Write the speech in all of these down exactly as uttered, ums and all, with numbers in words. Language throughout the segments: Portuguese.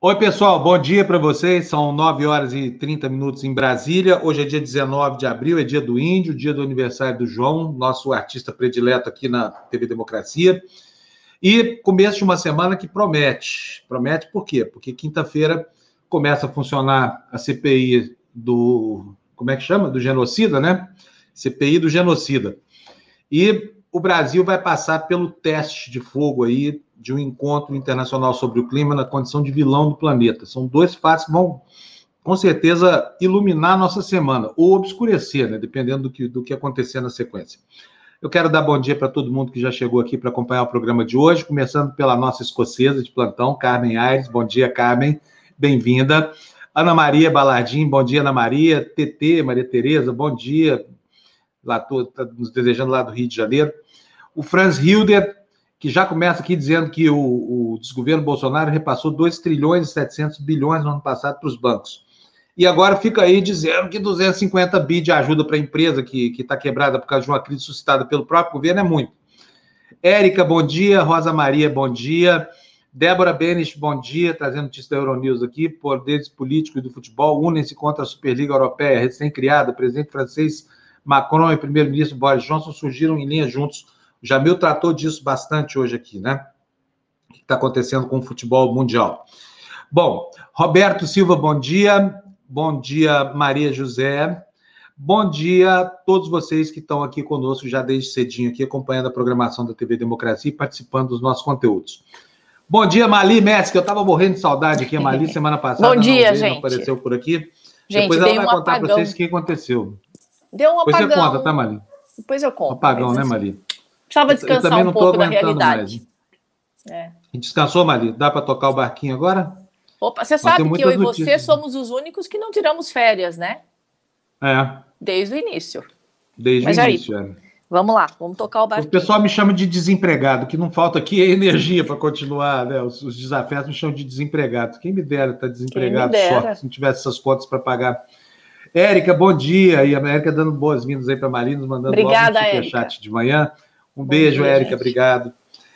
Oi, pessoal, bom dia para vocês. São nove horas e trinta minutos em Brasília. Hoje é dia dezenove de abril, é dia do Índio, dia do aniversário do João, nosso artista predileto aqui na T V Democracia. E começo de uma semana que promete. Promete por quê? Porque quinta-feira começa a funcionar a C P I do... Como é que chama? Do genocida, né? C P I do genocida. E o Brasil vai passar pelo teste de fogo aí de um encontro internacional sobre o clima na condição de vilão do planeta. São dois fatos que vão, com certeza, iluminar a nossa semana, ou obscurecer, né? Dependendo do que, do que acontecer na sequência. Eu quero dar bom dia para todo mundo que já chegou aqui para acompanhar o programa de hoje, começando pela nossa escocesa de plantão, Carmen Aires. Bom dia, Carmen. Bem-vinda. Ana Maria Balardim, bom dia, Ana Maria. T T, Maria Tereza, bom dia. Lá, tô, tá nos desejando lá do Rio de Janeiro. O Franz Hilder, que já começa aqui dizendo que o, o desgoverno Bolsonaro repassou dois trilhões e setecentos bilhões no ano passado para os bancos. E agora fica aí dizendo que duzentos e cinquenta bi de ajuda para a empresa que está quebrada por causa de uma crise suscitada pelo próprio governo é muito. Érica, bom dia. Rosa Maria, bom dia. Débora Benish, bom dia. Trazendo notícia da Euronews aqui. Poderes políticos do futebol unem-se contra a Superliga Europeia, recém-criada. O presidente francês Macron e o primeiro-ministro Boris Johnson surgiram em linha juntos. O Jamil tratou disso bastante hoje aqui, né? O que está acontecendo com o futebol mundial. Bom, Roberto Silva, bom dia. Bom dia, Maria José. Bom dia a todos vocês que estão aqui conosco já desde cedinho, aqui acompanhando a programação da T V Democracia e participando dos nossos conteúdos. Bom dia, Mali Metz, que eu estava morrendo de saudade aqui. A Mali, semana passada, bom dia, não, veio, gente. não apareceu por aqui. Gente, depois ela dei vai um contar para apagão. vocês o que aconteceu. Deu um apagão. Depois você conta, tá, Mali? Depois eu conto. Um apagão, né, assim, Mali? precisava Eu descansar também um não tô pouco da aguentando realidade. mais. É. Descansou, Mali? Dá para tocar o barquinho agora? Opa, você Nós sabe temos que eu e muitas você notícias. somos os únicos que não tiramos férias, né? É, Desde o início. desde Mas o aí, início. É. vamos lá, vamos tocar o O barquinho. pessoal me chama de desempregado, que não falta aqui é energia para continuar, né? Os, os desafios me chamam de desempregado. Quem me dera estar desempregado Quem me dera. só, se não tivesse essas contas para pagar. Érica, bom dia. E a Érica dando boas-vindas aí para a Marina, nos mandando Obrigada, logo um Érica. superchat de manhã. Um Bom beijo, dia, Érica, gente. obrigado.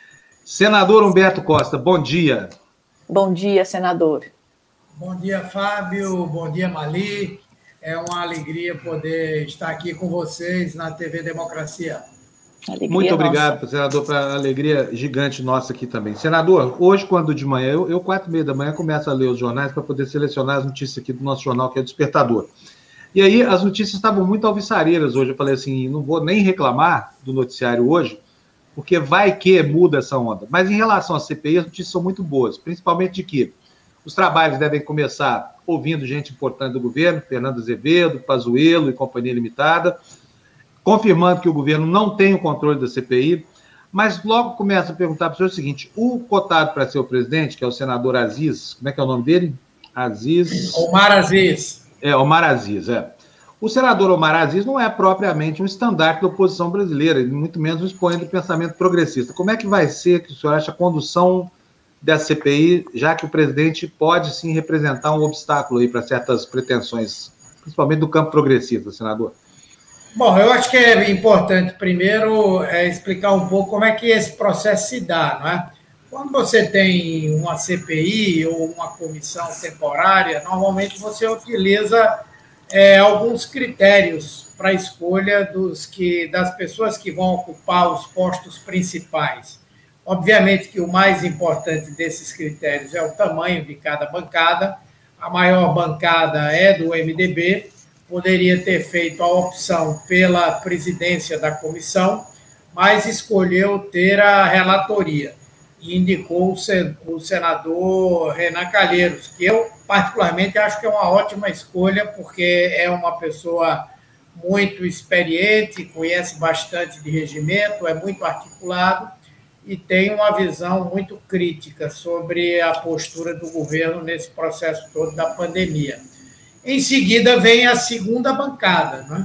Senador Humberto Costa, bom dia. Bom dia, senador. Bom dia, Fábio. Bom dia, Mali. É uma alegria poder estar aqui com vocês na T V Democracia. Alegria Muito obrigado, nossa. senador, para a alegria gigante nossa aqui também. Senador, hoje, quando de manhã, eu, eu quatro e meia da manhã, começo a ler os jornais para poder selecionar as notícias aqui do nosso jornal, que é o Despertador. E aí, as notícias estavam muito alvissareiras hoje. Eu falei assim, não vou nem reclamar do noticiário hoje, porque vai que muda essa onda. Mas em relação à C P I, as notícias são muito boas, principalmente de que os trabalhos devem começar ouvindo gente importante do governo, Fernando Azevedo, Pazuello e Companhia Limitada, confirmando que o governo não tem o controle da C P I, mas logo começa a perguntar para o senhor o seguinte, o cotado para ser o presidente, que é o senador Aziz, como é que é o nome dele? Aziz... Omar Aziz. É, Omar Aziz, é. O senador Omar Aziz não é propriamente um estandarte da oposição brasileira, e muito menos um expoente do pensamento progressista. Como é que vai ser, que o senhor acha, a condução dessa C P I, já que o presidente pode, sim, representar um obstáculo aí para certas pretensões, principalmente do campo progressista, senador? Bom, eu acho que é importante, primeiro, é, explicar um pouco como é que esse processo se dá, não é? Quando você tem uma C P I ou uma comissão temporária, normalmente você utiliza é, alguns critérios para a escolha dos que, das pessoas que vão ocupar os postos principais. Obviamente que o mais importante desses critérios é o tamanho de cada bancada. A maior bancada é do M D B, poderia ter feito a opção pela presidência da comissão, mas escolheu ter a relatoria e indicou o senador Renan Calheiros, que eu particularmente acho que é uma ótima escolha, porque é uma pessoa muito experiente, conhece bastante de regimento, é muito articulado e tem uma visão muito crítica sobre a postura do governo nesse processo todo da pandemia. Em seguida, vem a segunda bancada, né?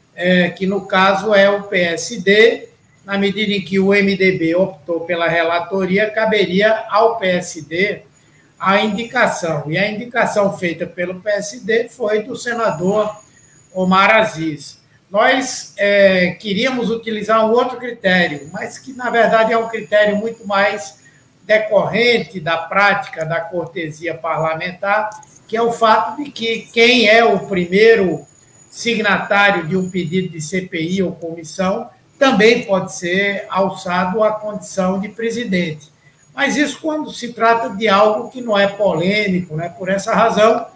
É, que, no caso, é o P S D. Na medida em que o M D B optou pela relatoria, caberia ao P S D a indicação. E a indicação feita pelo P S D foi do senador Omar Aziz. Nós é, queríamos utilizar um outro critério, mas que, na verdade, é um critério muito mais decorrente da prática da cortesia parlamentar, que é o fato de que quem é o primeiro signatário de um pedido de C P I ou comissão também pode ser alçado à condição de presidente. Mas isso quando se trata de algo que não é polêmico, né? Por essa razão,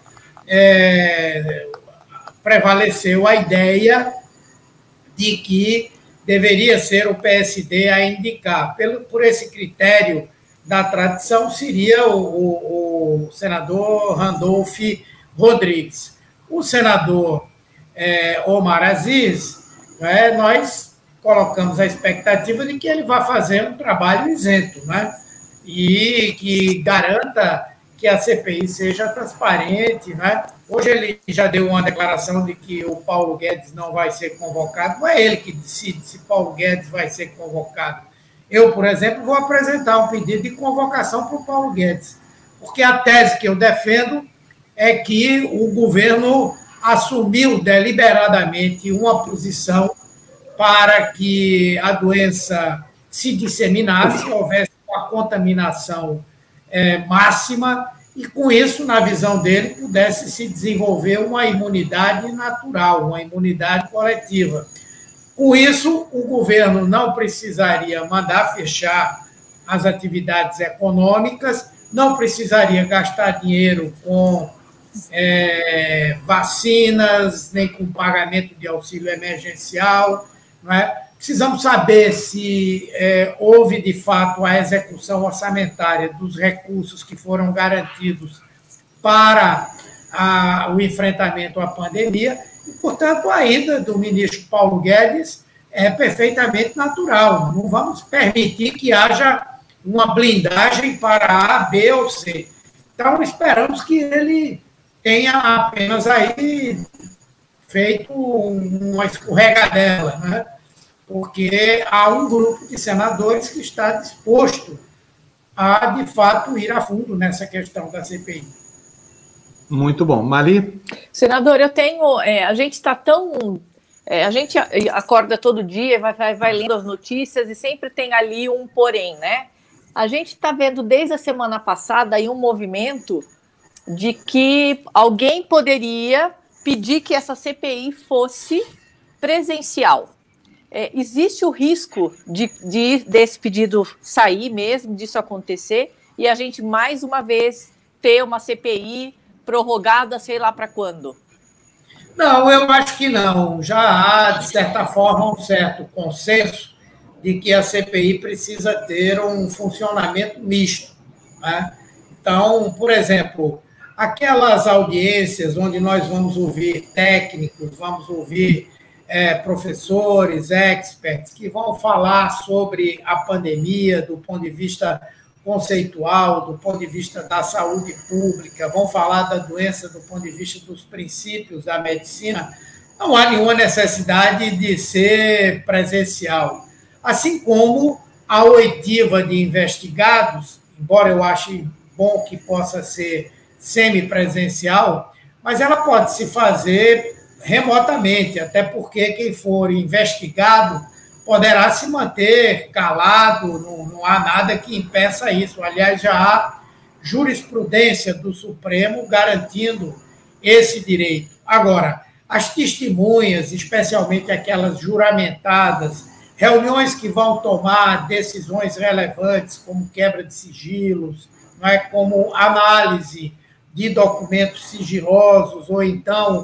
é, prevaleceu a ideia de que deveria ser o P S D a indicar. Pelo, por esse critério da tradição, seria o, o, o senador Randolph Rodrigues. O senador é, Omar Aziz, né, nós colocamos a expectativa de que ele vá fazer um trabalho isento, né, e que garanta que a C P I seja transparente. Né. Hoje ele já deu uma declaração de que o Paulo Guedes não vai ser convocado. Não é ele que decide se Paulo Guedes vai ser convocado. Eu, por exemplo, vou apresentar um pedido de convocação para o Paulo Guedes, porque a tese que eu defendo é que o governo assumiu deliberadamente uma posição para que a doença se disseminasse, houvesse uma contaminação é, máxima, e com isso, na visão dele, pudesse se desenvolver uma imunidade natural, uma imunidade coletiva. Com isso, o governo não precisaria mandar fechar as atividades econômicas, não precisaria gastar dinheiro com é, vacinas, nem com pagamento de auxílio emergencial. Não é? Precisamos saber se é, houve, de fato, a execução orçamentária dos recursos que foram garantidos para a, o enfrentamento à pandemia. E, portanto, a ida do ministro Paulo Guedes é perfeitamente natural. Não vamos permitir que haja uma blindagem para A, B ou C. Então, esperamos que ele tenha apenas aí feito uma escorregadela, né? Porque há um grupo de senadores que está disposto a, de fato, ir a fundo nessa questão da C P I. Muito bom. Mari? Senador, eu tenho... É, a gente está tão... É, a gente acorda todo dia, vai, vai, vai lendo as notícias e sempre tem ali um porém, né? A gente está vendo desde a semana passada aí um movimento de que alguém poderia pedir que essa C P I fosse presencial. É, existe o risco de, de desse pedido sair mesmo, disso acontecer, e a gente mais uma vez ter uma C P I prorrogada, sei lá para quando? Não, eu acho que não. Já há, de certa forma, um certo consenso de que a C P I precisa ter um funcionamento misto. Né? Então, por exemplo, aquelas audiências onde nós vamos ouvir técnicos, vamos ouvir é, professores, experts, que vão falar sobre a pandemia do ponto de vista conceitual, do ponto de vista da saúde pública, vão falar da doença do ponto de vista dos princípios da medicina, não há nenhuma necessidade de ser presencial. Assim como a oitiva de investigados, embora eu ache bom que possa ser semipresencial, mas ela pode se fazer remotamente, até porque quem for investigado poderá se manter calado, não, não há nada que impeça isso. Aliás, já há jurisprudência do Supremo garantindo esse direito. Agora, as testemunhas, especialmente aquelas juramentadas, reuniões que vão tomar decisões relevantes, como quebra de sigilos, não é, como análise de documentos sigilosos, ou então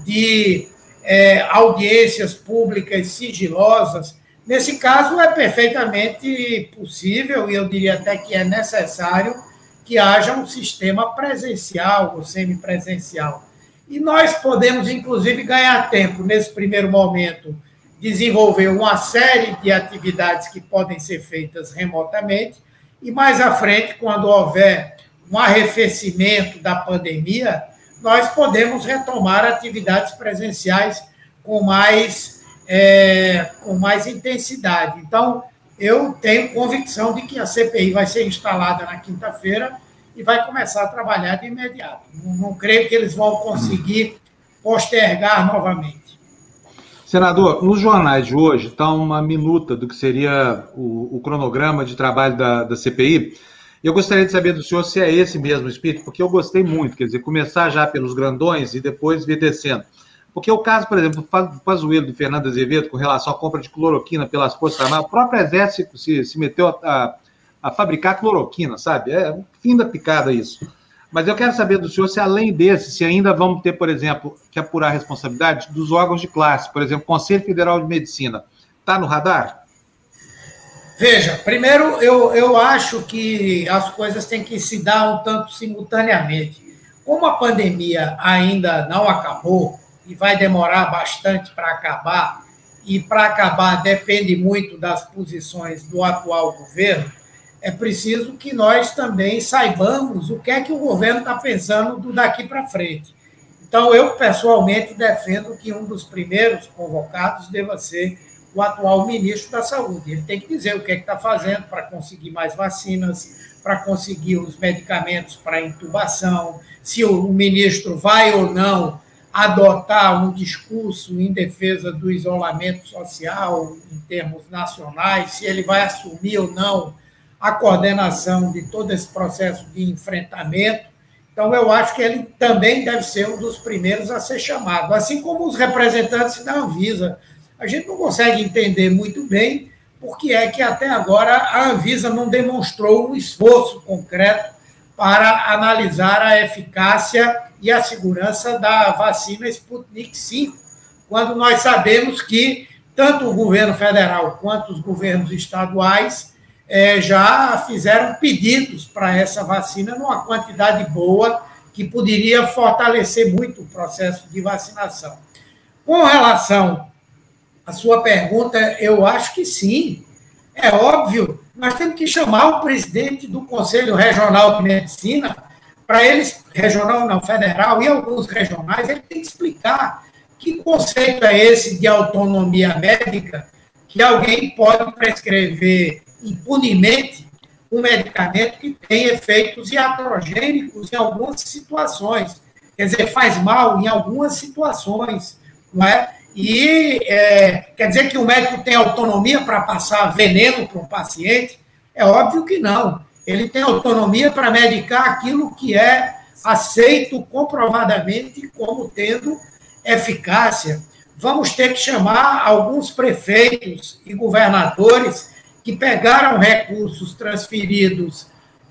de é, audiências públicas sigilosas. Nesse caso, é perfeitamente possível, e eu diria até que é necessário, que haja um sistema presencial ou semipresencial. E nós podemos, inclusive, ganhar tempo, nesse primeiro momento, desenvolver uma série de atividades que podem ser feitas remotamente, e mais à frente, quando houver um arrefecimento da pandemia, nós podemos retomar atividades presenciais com mais, é, com mais intensidade. Então, eu tenho convicção de que a C P I vai ser instalada na quinta-feira e vai começar a trabalhar de imediato. Não, não creio que eles vão conseguir postergar novamente. Senador, nos jornais de hoje está uma minuta do que seria o, o cronograma de trabalho da, da C P I, Eu gostaria de saber do senhor se é esse mesmo espírito, porque eu gostei muito, quer dizer, começar já pelos grandões e depois vir descendo. Porque o caso, por exemplo, do Pazuello, do Fernando Azevedo, com relação à compra de cloroquina pelas Forças Armadas, o próprio Exército se, se meteu a, a, a fabricar cloroquina, sabe? É o fim da picada isso. Mas eu quero saber do senhor se, além desse, se ainda vamos ter, por exemplo, que apurar a responsabilidade dos órgãos de classe, por exemplo, Conselho Federal de Medicina. Está no radar? Veja, primeiro, eu, eu acho que as coisas têm que se dar um tanto simultaneamente. Como a pandemia ainda não acabou, e vai demorar bastante para acabar, e para acabar depende muito das posições do atual governo, é preciso que nós também saibamos o que é que o governo está pensando do daqui para frente. Então, eu, pessoalmente, defendo que um dos primeiros convocados deva ser o atual ministro da Saúde. Ele tem que dizer o que é que está fazendo para conseguir mais vacinas, para conseguir os medicamentos para intubação, se o ministro vai ou não adotar um discurso em defesa do isolamento social em termos nacionais, se ele vai assumir ou não a coordenação de todo esse processo de enfrentamento. Então, eu acho que ele também deve ser um dos primeiros a ser chamado, assim como os representantes da Anvisa. A gente não consegue entender muito bem por que é que até agora a Anvisa não demonstrou um esforço concreto para analisar a eficácia e a segurança da vacina Sputnik cinco, quando nós sabemos que tanto o governo federal quanto os governos estaduais eh, já fizeram pedidos para essa vacina numa quantidade boa que poderia fortalecer muito o processo de vacinação. Com relação à sua pergunta, eu acho que sim. É óbvio, nós temos que chamar o presidente do Conselho Regional de Medicina, para eles, regional não, federal, e alguns regionais, ele tem que explicar que conceito é esse de autonomia médica, que alguém pode prescrever impunemente um medicamento que tem efeitos iatrogênicos em algumas situações. Quer dizer, faz mal em algumas situações, não é? E é, quer dizer que o médico tem autonomia para passar veneno para um paciente? É óbvio que não. Ele tem autonomia para medicar aquilo que é aceito comprovadamente como tendo eficácia. Vamos ter que chamar alguns prefeitos e governadores que pegaram recursos transferidos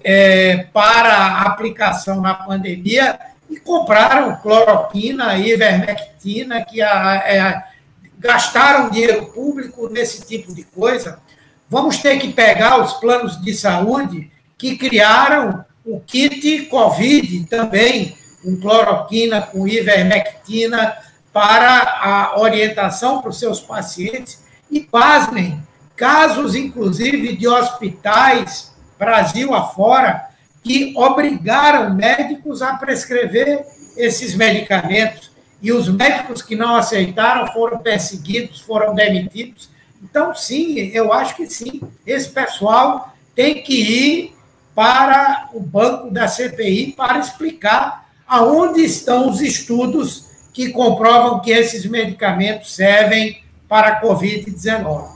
é, para a aplicação na pandemia e compraram cloroquina e ivermectina, que a, é, gastaram dinheiro público nesse tipo de coisa. Vamos ter que pegar os planos de saúde que criaram o kit Covid também, com cloroquina, com ivermectina, para a orientação para os seus pacientes. E, pasmem, casos, inclusive, de hospitais, Brasil afora, que obrigaram médicos a prescrever esses medicamentos. E os médicos que não aceitaram foram perseguidos, foram demitidos. Então, sim, eu acho que sim. Esse pessoal tem que ir para o banco da C P I para explicar aonde estão os estudos que comprovam que esses medicamentos servem para a covid dezenove.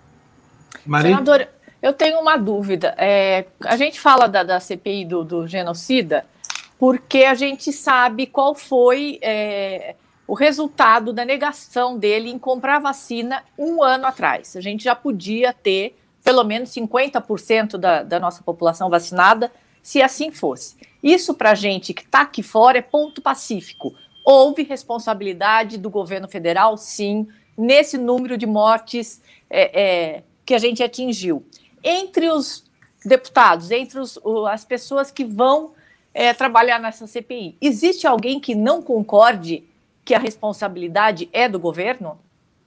Senador, eu tenho uma dúvida. É, a gente fala da, da C P I do, do genocida porque a gente sabe qual foi é, o resultado da negação dele em comprar vacina um ano atrás. A gente já podia ter pelo menos cinquenta por cento da, da nossa população vacinada, se assim fosse. Isso, para a gente que está aqui fora, é ponto pacífico. Houve responsabilidade do governo federal, sim, nesse número de mortes é, é, que a gente atingiu. Entre os deputados, entre os, as pessoas que vão é, trabalhar nessa C P I, existe alguém que não concorde que a responsabilidade é do governo?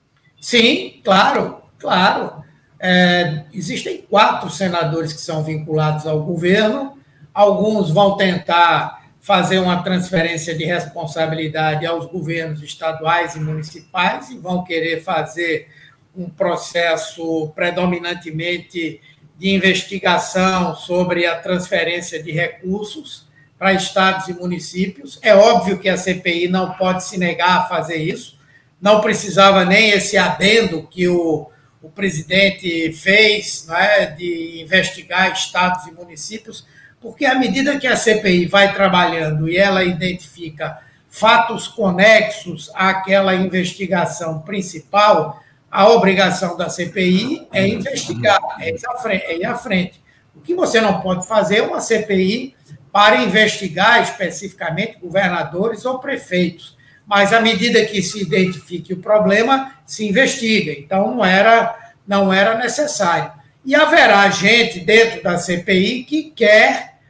Sim, claro, claro. É, existem quatro senadores que são vinculados ao governo, alguns vão tentar fazer uma transferência de responsabilidade aos governos estaduais e municipais e vão querer fazer um processo predominantemente de investigação sobre a transferência de recursos para estados e municípios. É óbvio que a C P I não pode se negar a fazer isso, não precisava nem esse adendo que o o presidente fez, não é, de investigar estados e municípios, porque à medida que a C P I vai trabalhando e ela identifica fatos conexos àquela investigação principal, a obrigação da C P I é investigar, é ir à frente. É ir à frente. O que você não pode fazer é uma C P I para investigar especificamente governadores ou prefeitos, mas à medida que se identifique o problema, se investiga. Então, não era, não era necessário. E haverá gente dentro da C P I que quer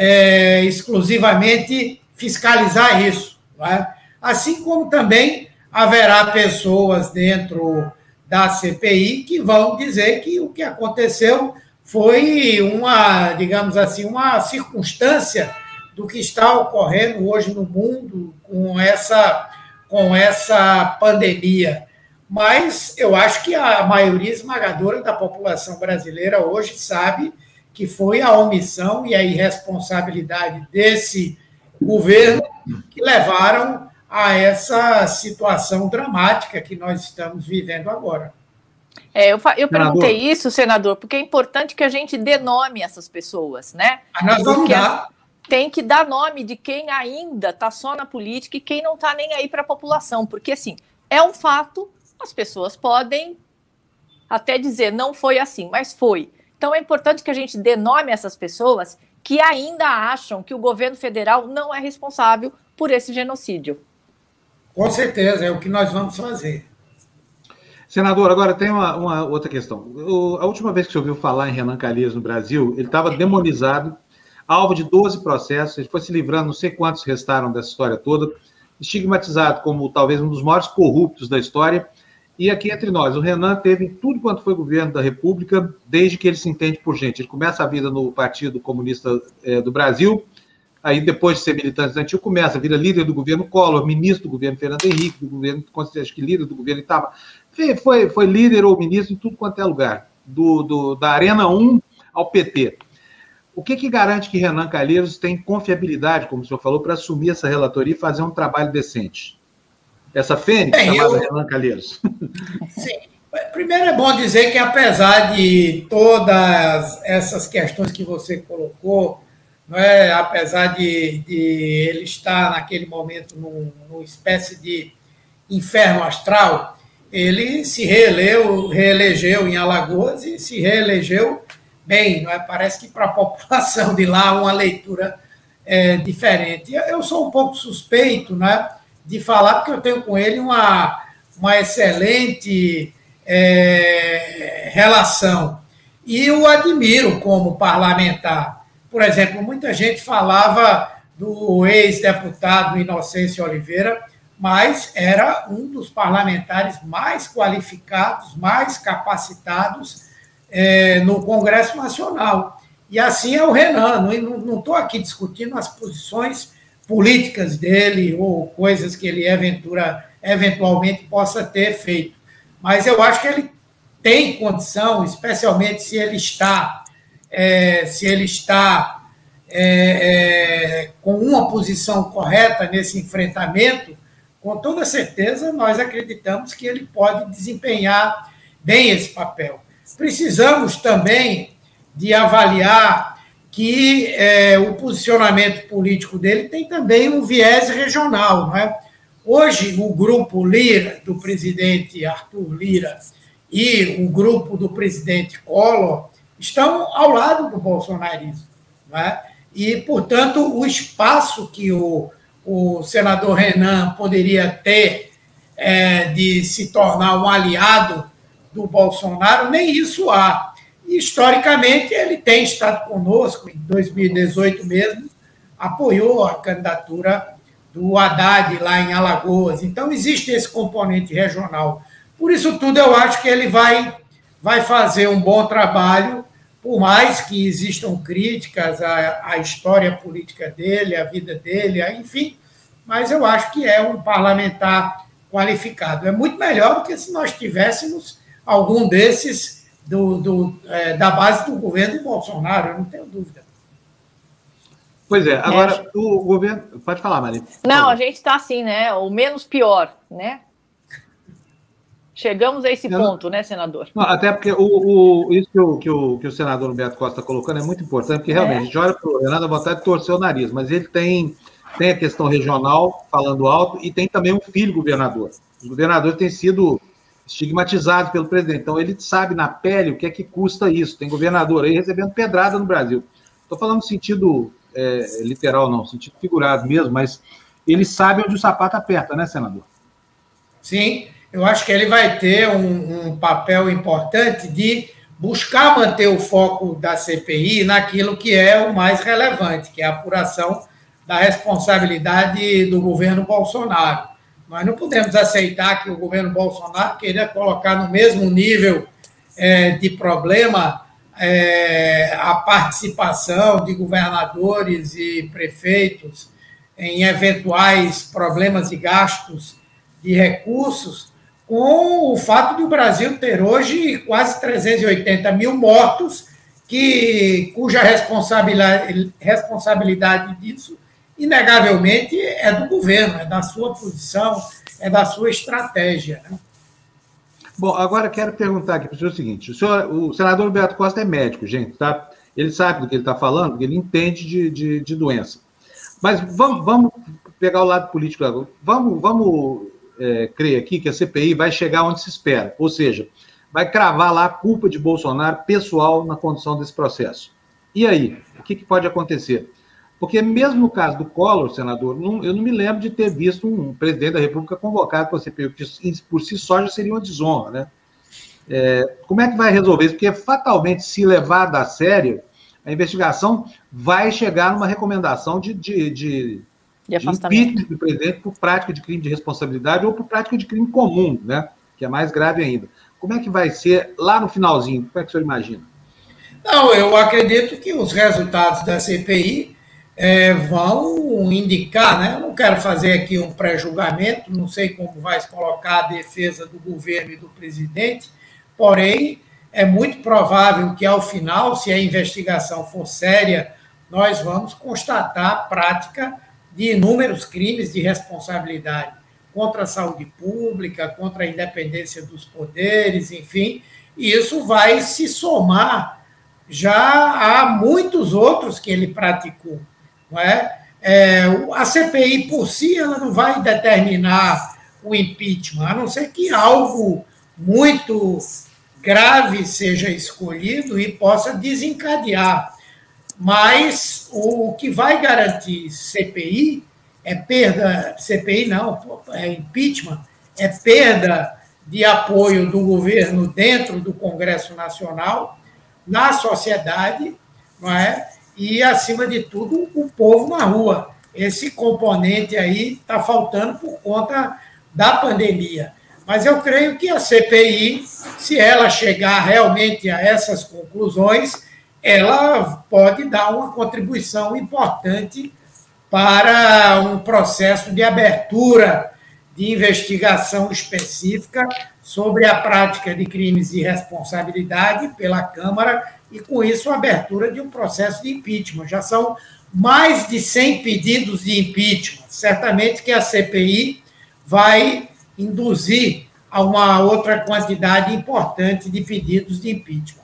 é, exclusivamente fiscalizar isso, não é? Assim como também haverá pessoas dentro da C P I que vão dizer que o que aconteceu foi uma, digamos assim, uma circunstância do que está ocorrendo hoje no mundo com essa, com essa pandemia. Mas eu acho que a maioria esmagadora da população brasileira hoje sabe que foi a omissão e a irresponsabilidade desse governo que levaram a essa situação dramática que nós estamos vivendo agora. É, eu, eu perguntei isso, senador, porque é importante que a gente dê nome a essas pessoas, né? Ah, nós vamos porque dar. Tem que dar nome de quem ainda está só na política e quem não está nem aí para a população, porque, assim, é um fato, as pessoas podem até dizer não foi assim, mas foi. Então, é importante que a gente dê nome a essas pessoas que ainda acham que o governo federal não é responsável por esse genocídio. Com certeza, é o que nós vamos fazer. Senador, agora tem uma, uma outra questão. O, a última vez que você ouviu falar em Renan Calheiros no Brasil, ele estava demonizado, alvo de doze processos, ele foi se livrando, não sei quantos restaram dessa história toda, estigmatizado como talvez um dos maiores corruptos da história. E aqui entre nós, o Renan teve tudo quanto foi governo da República, desde que ele se entende por gente. Ele começa a vida no Partido Comunista é, do Brasil, aí depois de ser militante estudantil, começa, vira líder do governo Collor, ministro do governo Fernando Henrique, do governo, acho que líder do governo Itamar. Foi, foi líder ou ministro em tudo quanto é lugar, do, do, da Arena um ao P T. O que, que garante que Renan Calheiros tem confiabilidade, como o senhor falou, para assumir essa relatoria e fazer um trabalho decente? Essa fênix Bem, chamada eu... Renan Calheiros. Sim. Primeiro é bom dizer que, apesar de todas essas questões que você colocou, não é? Apesar de, de ele estar naquele momento num, numa espécie de inferno astral, ele se reeleu, reelegeu em Alagoas e se reelegeu bem, não é? Parece que para a população de lá uma leitura é, diferente. Eu sou um pouco suspeito, né, de falar, porque eu tenho com ele uma, uma excelente é, relação. E o admiro como parlamentar. Por exemplo, muita gente falava do ex-deputado Inocêncio Oliveira, mas era um dos parlamentares mais qualificados, mais capacitados é, no Congresso Nacional. E assim é o Renan. Não estou aqui discutindo as posições políticas dele ou coisas que ele eventura, eventualmente possa ter feito. Mas eu acho que ele tem condição, especialmente se ele está, é, se ele está é, é, com uma posição correta nesse enfrentamento. Com toda certeza, nós acreditamos que ele pode desempenhar bem esse papel. Precisamos também de avaliar que é, o posicionamento político dele tem também um viés regional, não é? Hoje, o grupo Lira, do presidente Arthur Lira, e o grupo do presidente Collor estão ao lado do bolsonarismo, não é? E, portanto, o espaço que o o senador Renan poderia ter é, de se tornar um aliado do Bolsonaro, nem isso há. E, historicamente, ele tem estado conosco, em dois mil e dezoito mesmo, apoiou a candidatura do Haddad lá em Alagoas. Então, existe esse componente regional. Por isso tudo, eu acho que ele vai, vai fazer um bom trabalho, por mais que existam críticas à, à história política dele, à vida dele, enfim, mas eu acho que é um parlamentar qualificado. É muito melhor do que se nós tivéssemos algum desses do, do, é, da base do governo Bolsonaro, eu não tenho dúvida. Pois é, agora é. o governo... Pode falar, Maria. Não, a gente está assim, né? O menos pior, né? Chegamos a esse Eu ponto, não... né, senador? Não, até porque o, o, isso que o, que, o, que o senador Humberto Costa está colocando é muito importante, porque realmente é. a gente olha para o Renan, a vontade de torcer o nariz, mas ele tem, tem a questão regional, falando alto, e tem também um filho governador. Os governadores têm sido estigmatizados pelo presidente, então ele sabe na pele o que é que custa isso. Tem governador aí recebendo pedrada no Brasil. Estou falando no sentido é, literal, não, no sentido figurado mesmo, mas ele sabe onde o sapato aperta, né, senador? Sim, eu acho que ele vai ter um, um papel importante de buscar manter o foco da C P I naquilo que é o mais relevante, que é a apuração da responsabilidade do governo Bolsonaro. Nós não podemos aceitar que o governo Bolsonaro queira colocar no mesmo nível é, de problema é, a participação de governadores e prefeitos em eventuais problemas e gastos de recursos, com o fato de o Brasil ter hoje quase trezentos e oitenta mil mortos, que, cuja responsabilidade, responsabilidade disso, inegavelmente, é do governo, é da sua posição, é da sua estratégia. Né? Bom, agora quero perguntar aqui para o senhor o seguinte: o, senhor, o senador Humberto Costa é médico, gente, tá? Ele sabe do que ele está falando, porque ele entende de, de, de doença. Mas vamos, vamos pegar o lado político agora. Vamos, vamos é, crer aqui que a C P I vai chegar onde se espera, ou seja, vai cravar lá a culpa de Bolsonaro pessoal na condução desse processo. E aí, o que, que pode acontecer? Porque mesmo no caso do Collor, senador, não, eu não me lembro de ter visto um presidente da República convocado para a C P I, que por si só já seria uma desonra, né? É, como é que vai resolver isso? Porque fatalmente, se levada a sério, a investigação vai chegar numa recomendação de, de, de, de, de impeachment do presidente por prática de crime de responsabilidade ou por prática de crime comum, né? Que é mais grave ainda. Como é que vai ser lá no finalzinho? Como é que o senhor imagina? Não, eu acredito que os resultados da C P I é, vão indicar, né? Eu não quero fazer aqui um pré-julgamento, não sei como vai se colocar a defesa do governo e do presidente, porém, é muito provável que, ao final, se a investigação for séria, nós vamos constatar a prática de inúmeros crimes de responsabilidade contra a saúde pública, contra a independência dos poderes, enfim, e isso vai se somar já a muitos outros que ele praticou. Não é? É, a C P I, por si, ela não vai determinar o impeachment, a não ser que algo muito grave seja escolhido e possa desencadear. Mas o que vai garantir C P I é perda, C P I não, é impeachment, é perda de apoio do governo dentro do Congresso Nacional, na sociedade, não é? E, acima de tudo, o povo na rua. Esse componente aí está faltando por conta da pandemia. Mas eu creio que a C P I, se ela chegar realmente a essas conclusões, ela pode dar uma contribuição importante para um processo de abertura de investigação específica sobre a prática de crimes de responsabilidade pela Câmara e, com isso, a abertura de um processo de impeachment. Já são mais de cem pedidos de impeachment. Certamente que a C P I vai induzir a uma outra quantidade importante de pedidos de impeachment.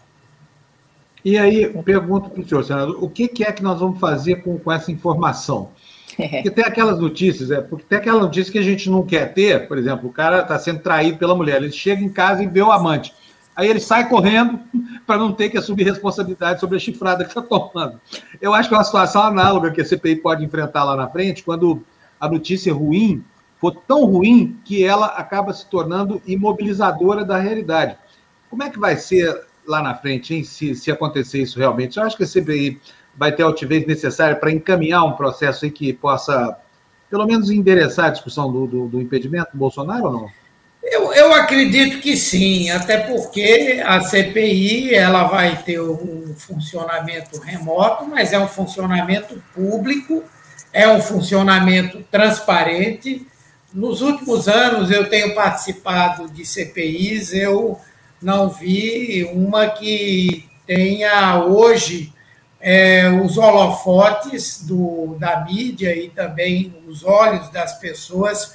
E aí, eu pergunto para o senhor, senador, o que é que nós vamos fazer com, com essa informação? Porque tem aquelas notícias, é, porque tem aquela notícia que a gente não quer ter, por exemplo, o cara está sendo traído pela mulher, ele chega em casa e vê o amante, aí ele sai correndo para não ter que assumir responsabilidade sobre a chifrada que está tomando. Eu acho que é uma situação análoga que a C P I pode enfrentar lá na frente, quando a notícia ruim for tão ruim que ela acaba se tornando imobilizadora da realidade. Como é que vai ser lá na frente, hein, se, se acontecer isso realmente? Eu acho que a C P I vai ter a altivez necessária para encaminhar um processo aí que possa, pelo menos, endereçar a discussão do, do, do impedimento do Bolsonaro ou não? Eu, eu acredito que sim, até porque a C P I ela vai ter um funcionamento remoto, mas é um funcionamento público, é um funcionamento transparente. Nos últimos anos, eu tenho participado de C P Is, eu não vi uma que tenha hoje é, os holofotes do, da mídia e também os olhos das pessoas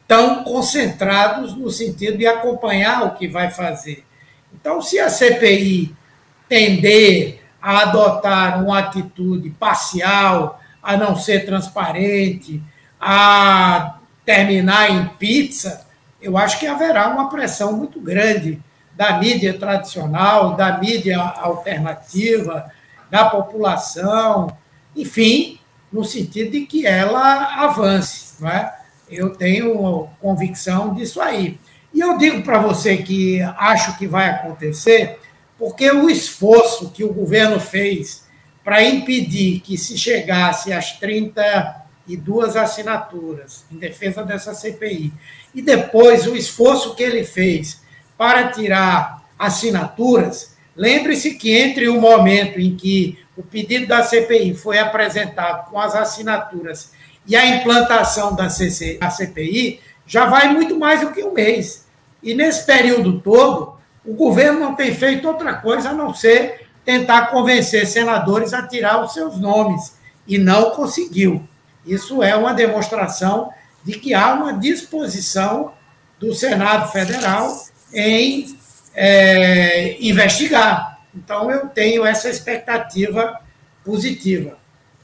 tão concentrados no sentido de acompanhar o que vai fazer. Então, se a C P I tender a adotar uma atitude parcial, a não ser transparente, a terminar em pizza, eu acho que haverá uma pressão muito grande da mídia tradicional, da mídia alternativa, da população, enfim, no sentido de que ela avance, não é? Eu tenho convicção disso aí. E eu digo para você que acho que vai acontecer, porque o esforço que o governo fez para impedir que se chegasse às trinta e duas assinaturas em defesa dessa C P I, e depois o esforço que ele fez para tirar assinaturas, lembre-se que entre o momento em que o pedido da C P I foi apresentado com as assinaturas e a implantação da C P I, já vai muito mais do que um mês. E nesse período todo, o governo não tem feito outra coisa a não ser tentar convencer senadores a tirar os seus nomes, e não conseguiu. Isso é uma demonstração de que há uma disposição do Senado Federal em é, investigar. Então, eu tenho essa expectativa positiva.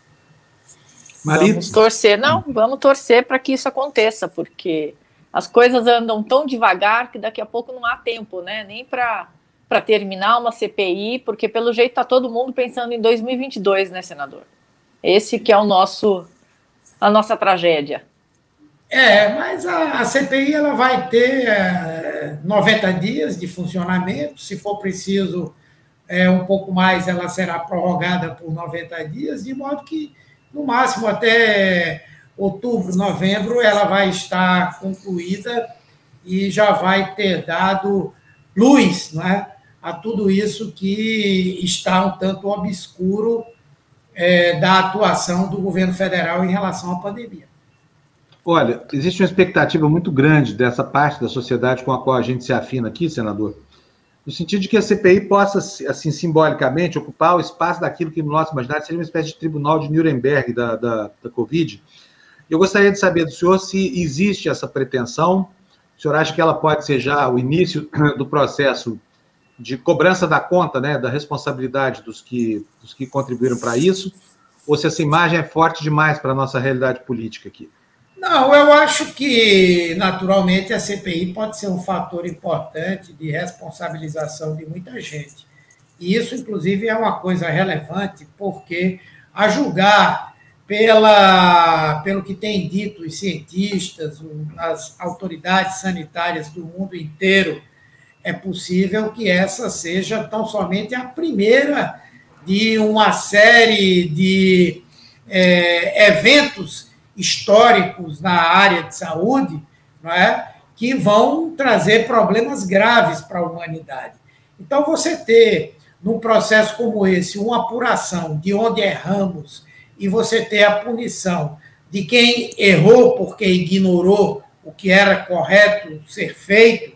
Vamos torcer, não, vamos torcer para que isso aconteça, porque as coisas andam tão devagar que daqui a pouco não há tempo, né? Nem para para terminar uma C P I, porque pelo jeito está todo mundo pensando em dois mil e vinte e dois, né, senador? Esse que é o nosso, a nossa tragédia. É, mas a, a C P I ela vai ter é, noventa dias de funcionamento, se for preciso é, um pouco mais, ela será prorrogada por noventa dias, de modo que, no máximo, até outubro, novembro, ela vai estar concluída e já vai ter dado luz, não é, a tudo isso que está um tanto obscuro é, da atuação do governo federal em relação à pandemia. Olha, existe uma expectativa muito grande dessa parte da sociedade com a qual a gente se afina aqui, senador, no sentido de que a C P I possa, assim, simbolicamente, ocupar o espaço daquilo que, no nosso imaginário, seria uma espécie de tribunal de Nuremberg da, da, da Covid. Eu gostaria de saber do senhor se existe essa pretensão, o senhor acha que ela pode ser já o início do processo de cobrança da conta, né, da responsabilidade dos que, dos que contribuíram para isso, ou se essa imagem é forte demais para a nossa realidade política aqui? Não, eu acho que, naturalmente, a C P I pode ser um fator importante de responsabilização de muita gente. E isso, inclusive, é uma coisa relevante, porque, a julgar pela, pelo que têm dito os cientistas, as autoridades sanitárias do mundo inteiro, é possível que essa seja tão somente a primeira de uma série de é, eventos históricos na área de saúde, não é, que vão trazer problemas graves para a humanidade. Então, você ter, num processo como esse, uma apuração de onde erramos e você ter a punição de quem errou porque ignorou o que era correto ser feito,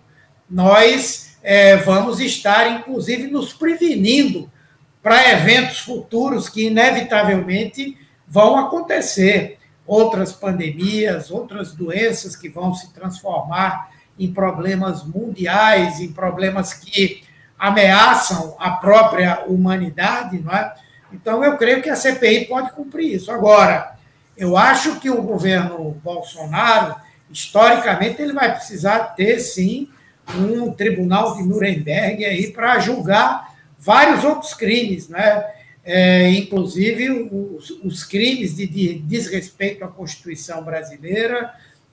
nós é, vamos estar, inclusive, nos prevenindo para eventos futuros que, inevitavelmente, vão acontecer. Outras pandemias, outras doenças que vão se transformar em problemas mundiais, em problemas que ameaçam a própria humanidade, não é? Então, eu creio que a C P I pode cumprir isso. Agora, eu acho que o governo Bolsonaro, historicamente, ele vai precisar ter, sim, um tribunal de Nuremberg aí para julgar vários outros crimes, né? É, inclusive os, os crimes de, de desrespeito à Constituição brasileira,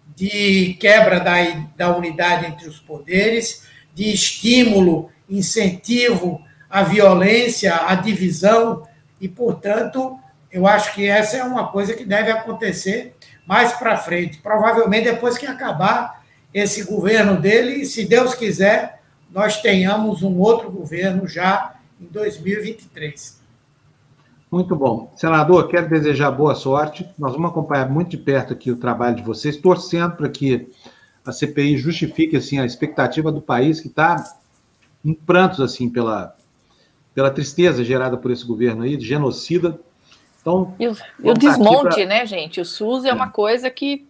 de quebra da, da unidade entre os poderes, de estímulo, incentivo à violência, à divisão, e, portanto, eu acho que essa é uma coisa que deve acontecer mais para frente, provavelmente depois que acabar esse governo dele, e, se Deus quiser, nós tenhamos um outro governo já em dois mil e vinte e três. Muito bom. Senador, quero desejar boa sorte. Nós vamos acompanhar muito de perto aqui o trabalho de vocês, torcendo para que a C P I justifique, assim, a expectativa do país, que está em prantos, assim, pela, pela tristeza gerada por esse governo aí, de genocida. Então, e o, e o desmonte, pra... né, gente? O SUS é, é uma coisa que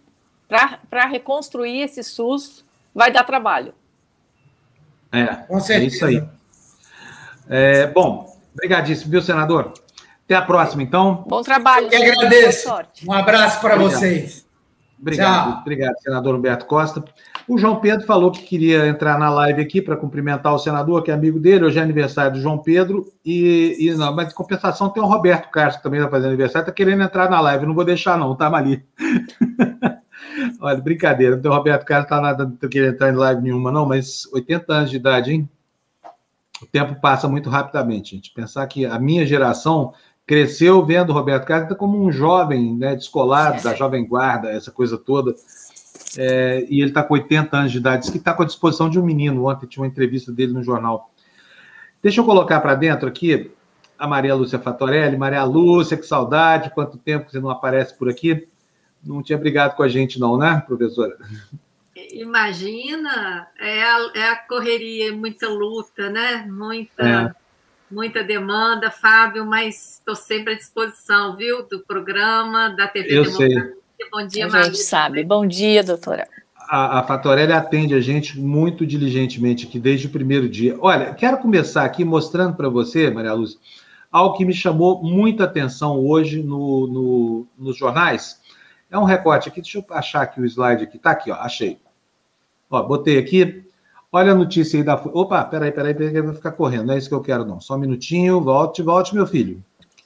para reconstruir esse SUS vai dar trabalho. É, Com certeza. É isso aí. É, bom, obrigadíssimo, viu, senador? Até a próxima, então. Bom trabalho. Eu que agradeço. Um abraço para vocês. Obrigado, Tchau. Obrigado, senador Humberto Costa. O João Pedro falou que queria entrar na live aqui para cumprimentar o senador, que é amigo dele. Hoje é aniversário do João Pedro. E, e não, mas de compensação tem o Roberto Carlos, que também está fazendo aniversário, está querendo entrar na live. Eu não vou deixar, não, tá, Mali? Olha, brincadeira. O Roberto Carlos está nada querendo entrar em live nenhuma, não, mas oitenta anos de idade, hein? O tempo passa muito rapidamente, gente. Pensar que a minha geração cresceu vendo o Roberto Carlos como um jovem, né, descolado, da Jovem Guarda, essa coisa toda. É, e ele está com oitenta anos de idade, diz que está com a disposição de um menino. Ontem tinha uma entrevista dele no jornal. Deixa eu colocar para dentro aqui a Maria Lúcia Fatorelli. Maria Lúcia, que saudade, quanto tempo que você não aparece por aqui. Não tinha brigado com a gente não, né, professora? Imagina, é a, é a correria, muita luta, né? Muita, é. muita demanda, Fábio, mas estou sempre à disposição, viu? Do programa, da T V Eu Democracia. sei. Bom dia, a gente sabe. Bom dia, doutora. A, a Fatorelli atende a gente muito diligentemente aqui desde o primeiro dia. Olha, quero começar aqui mostrando para você, Maria Lúcia, algo que me chamou muita atenção hoje no, no, nos jornais. É um recorte aqui, deixa eu achar aqui o slide aqui. Tá aqui, ó, achei. Ó, botei aqui. Olha a notícia aí da... Opa, peraí, peraí, peraí, vai ficar correndo. Não é isso que eu quero, não. Só um minutinho. Volte, volte, meu filho.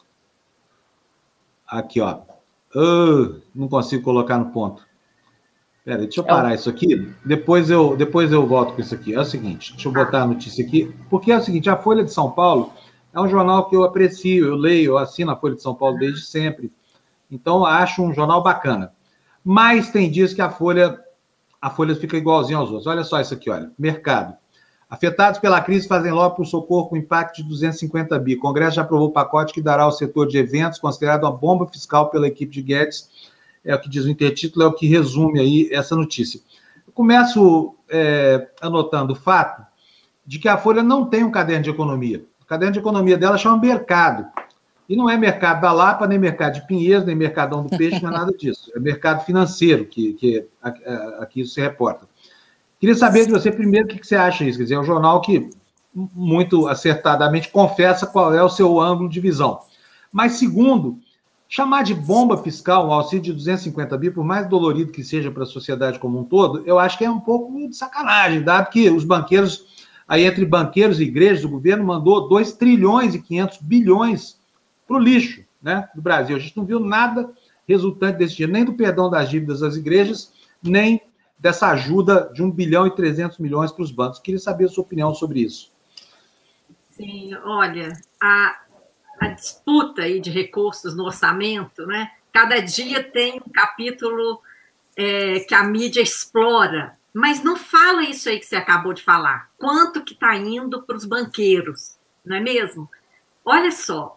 Aqui, ó. Uh, não consigo colocar no ponto. Peraí, deixa eu parar é. isso aqui. Depois eu, depois eu volto com isso aqui. É o seguinte, deixa eu botar a notícia aqui. Porque é o seguinte, a Folha de São Paulo é um jornal que eu aprecio, eu leio, eu assino a Folha de São Paulo desde sempre. Então, acho um jornal bacana. Mas tem dias que a Folha, a Folha fica igualzinha aos outros. Olha só isso aqui, olha. Mercado. Afetados pela crise fazem lobby por socorro com impacto de duzentos e cinquenta bi. O Congresso já aprovou o pacote que dará ao setor de eventos, considerado uma bomba fiscal pela equipe de Guedes. É o que diz o intertítulo, é o que resume aí essa notícia. Eu começo é, anotando o fato de que a Folha não tem um caderno de economia. O caderno de economia dela chama Mercado. E não é mercado da Lapa, nem mercado de Pinheiros, nem mercadão do peixe, não é nada disso. É mercado financeiro que, que aqui isso se reporta. Queria saber de você, primeiro, o que você acha disso. Quer dizer, é um jornal que, muito acertadamente, confessa qual é o seu ângulo de visão. Mas, segundo, chamar de bomba fiscal um auxílio de duzentos e cinquenta bi, por mais dolorido que seja para a sociedade como um todo, eu acho que é um pouco de sacanagem, dado que os banqueiros, aí entre banqueiros e igrejas, o governo mandou dois trilhões e quinhentos bilhões para o lixo, né, do Brasil. A gente não viu nada resultante desse dinheiro, nem do perdão das dívidas das igrejas, nem dessa ajuda de um bilhão e trezentos milhões para os bancos. Queria saber a sua opinião sobre isso. Sim, olha, a, a disputa aí de recursos no orçamento, né? Cada dia tem um capítulo é, que a mídia explora, mas não fala isso aí que você acabou de falar. Quanto que está indo para os banqueiros, não é mesmo? Olha só,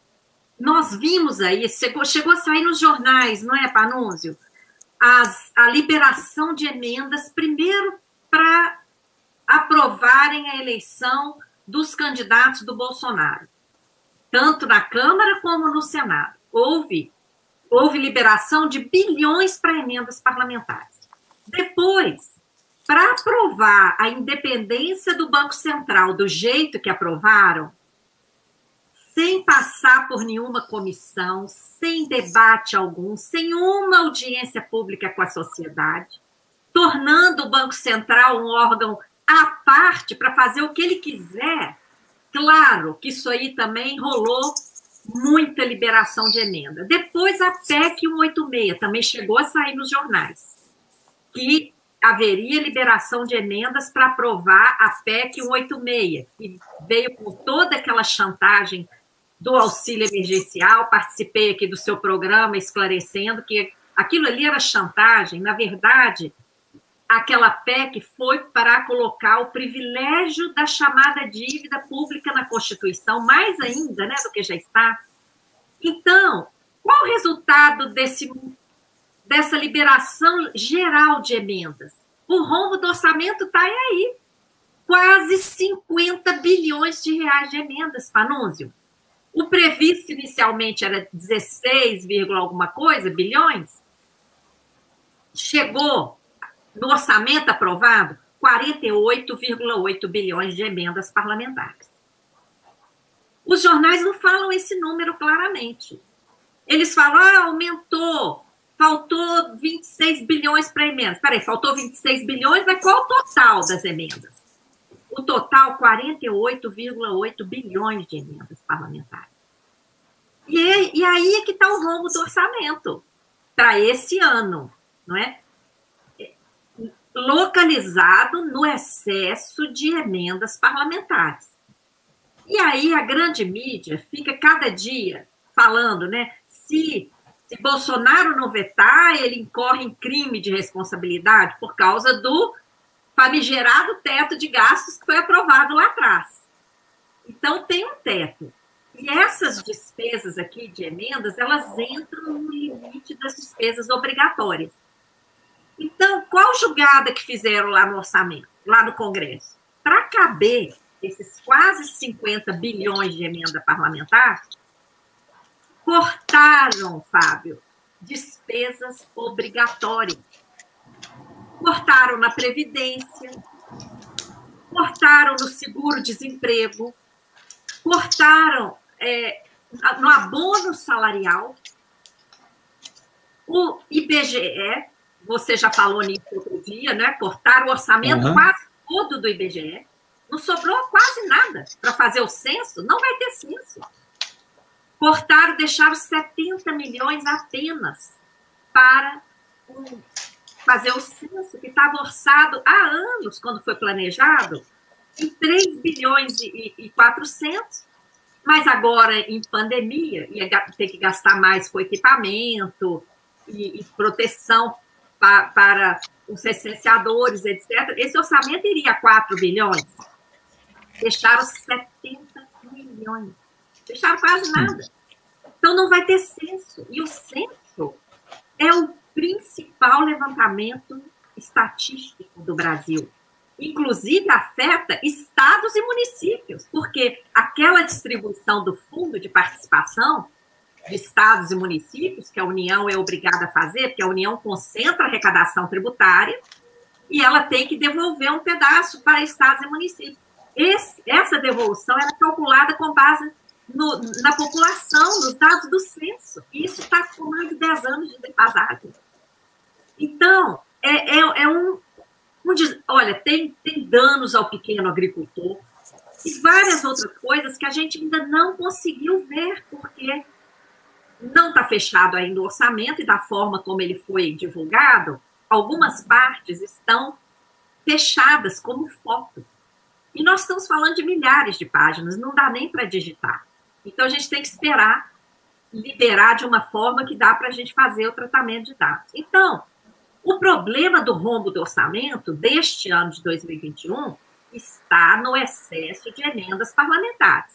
nós vimos aí, chegou, chegou a sair nos jornais, não é, Panúzio? As, a liberação de emendas, primeiro para aprovarem a eleição dos candidatos do Bolsonaro, tanto na Câmara como no Senado. Houve, houve liberação de bilhões para emendas parlamentares. Depois, para aprovar a independência do Banco Central do jeito que aprovaram, sem passar por nenhuma comissão, sem debate algum, sem uma audiência pública com a sociedade, tornando o Banco Central um órgão à parte para fazer o que ele quiser. Claro que isso aí também rolou muita liberação de emenda. Depois a P E C cento e oitenta e seis também chegou a sair nos jornais, que haveria liberação de emendas para aprovar a P E C cento e oitenta e seis, que veio com toda aquela chantagem do auxílio emergencial. Participei aqui do seu programa esclarecendo que aquilo ali era chantagem. Na verdade, aquela P E C foi para colocar o privilégio da chamada dívida pública na Constituição, mais ainda, né, do que já está. Então, qual o resultado desse, dessa liberação geral de emendas? O rombo do orçamento está aí. Quase cinquenta bilhões de reais de emendas, Panúzio. O previsto inicialmente era dezesseis, alguma coisa, bilhões. chegou no orçamento aprovado quarenta e oito vírgula oito bilhões de emendas parlamentares. Os jornais não falam esse número claramente. Eles falam, ah, aumentou, faltou vinte e seis bilhões para emendas. Espera aí, faltou vinte e seis bilhões, mas qual o total das emendas? O total, quarenta e oito vírgula oito bilhões de emendas parlamentares. E, e aí é que está o rombo do orçamento para esse ano, não é? Localizado no excesso de emendas parlamentares. E aí a grande mídia fica cada dia falando, né? Se, se Bolsonaro não vetar, ele incorre em crime de responsabilidade por causa do famigerado teto de gastos que foi aprovado lá atrás. Então, tem um teto. E essas despesas aqui de emendas, elas entram no limite das despesas obrigatórias. Então, qual jogada que fizeram lá no orçamento, lá no Congresso? Para caber esses quase cinquenta bilhões de emenda parlamentar, cortaram, Fábio, despesas obrigatórias. Cortaram na Previdência, cortaram no seguro-desemprego, cortaram é, no abono salarial, o I B G E, você já falou nisso outro dia, né? Cortaram o orçamento uhum. quase todo do I B G E, não sobrou quase nada para fazer o censo, não vai ter censo. Cortaram, deixaram setenta milhões apenas para um, fazer o censo, que estava orçado há anos, quando foi planejado, em três bilhões e quatrocentos, mas agora, em pandemia, ia ter que gastar mais com equipamento e, e proteção pa, para os licenciadores, etcétera. Esse orçamento iria a quatro bilhões. Deixaram setenta milhões. Deixaram quase nada. Então, não vai ter censo. E o censo é o principal levantamento estatístico do Brasil. Inclusive, afeta estados e municípios, porque aquela distribuição do fundo de participação de estados e municípios, que a União é obrigada a fazer, porque a União concentra a arrecadação tributária e ela tem que devolver um pedaço para estados e municípios. Esse, essa devolução era calculada com base no, na população, nos dados do censo. E isso está com mais de dez anos de defasagem. Então, é, é, é um, um... Olha, tem, tem danos ao pequeno agricultor e várias outras coisas que a gente ainda não conseguiu ver, porque não está fechado ainda o orçamento e da forma como ele foi divulgado, algumas partes estão fechadas como foto. E nós estamos falando de milhares de páginas, não dá nem para digitar. Então, a gente tem que esperar liberar de uma forma que dá para a gente fazer o tratamento de dados. Então, o problema do rombo do orçamento deste ano de dois mil e vinte e um está no excesso de emendas parlamentares.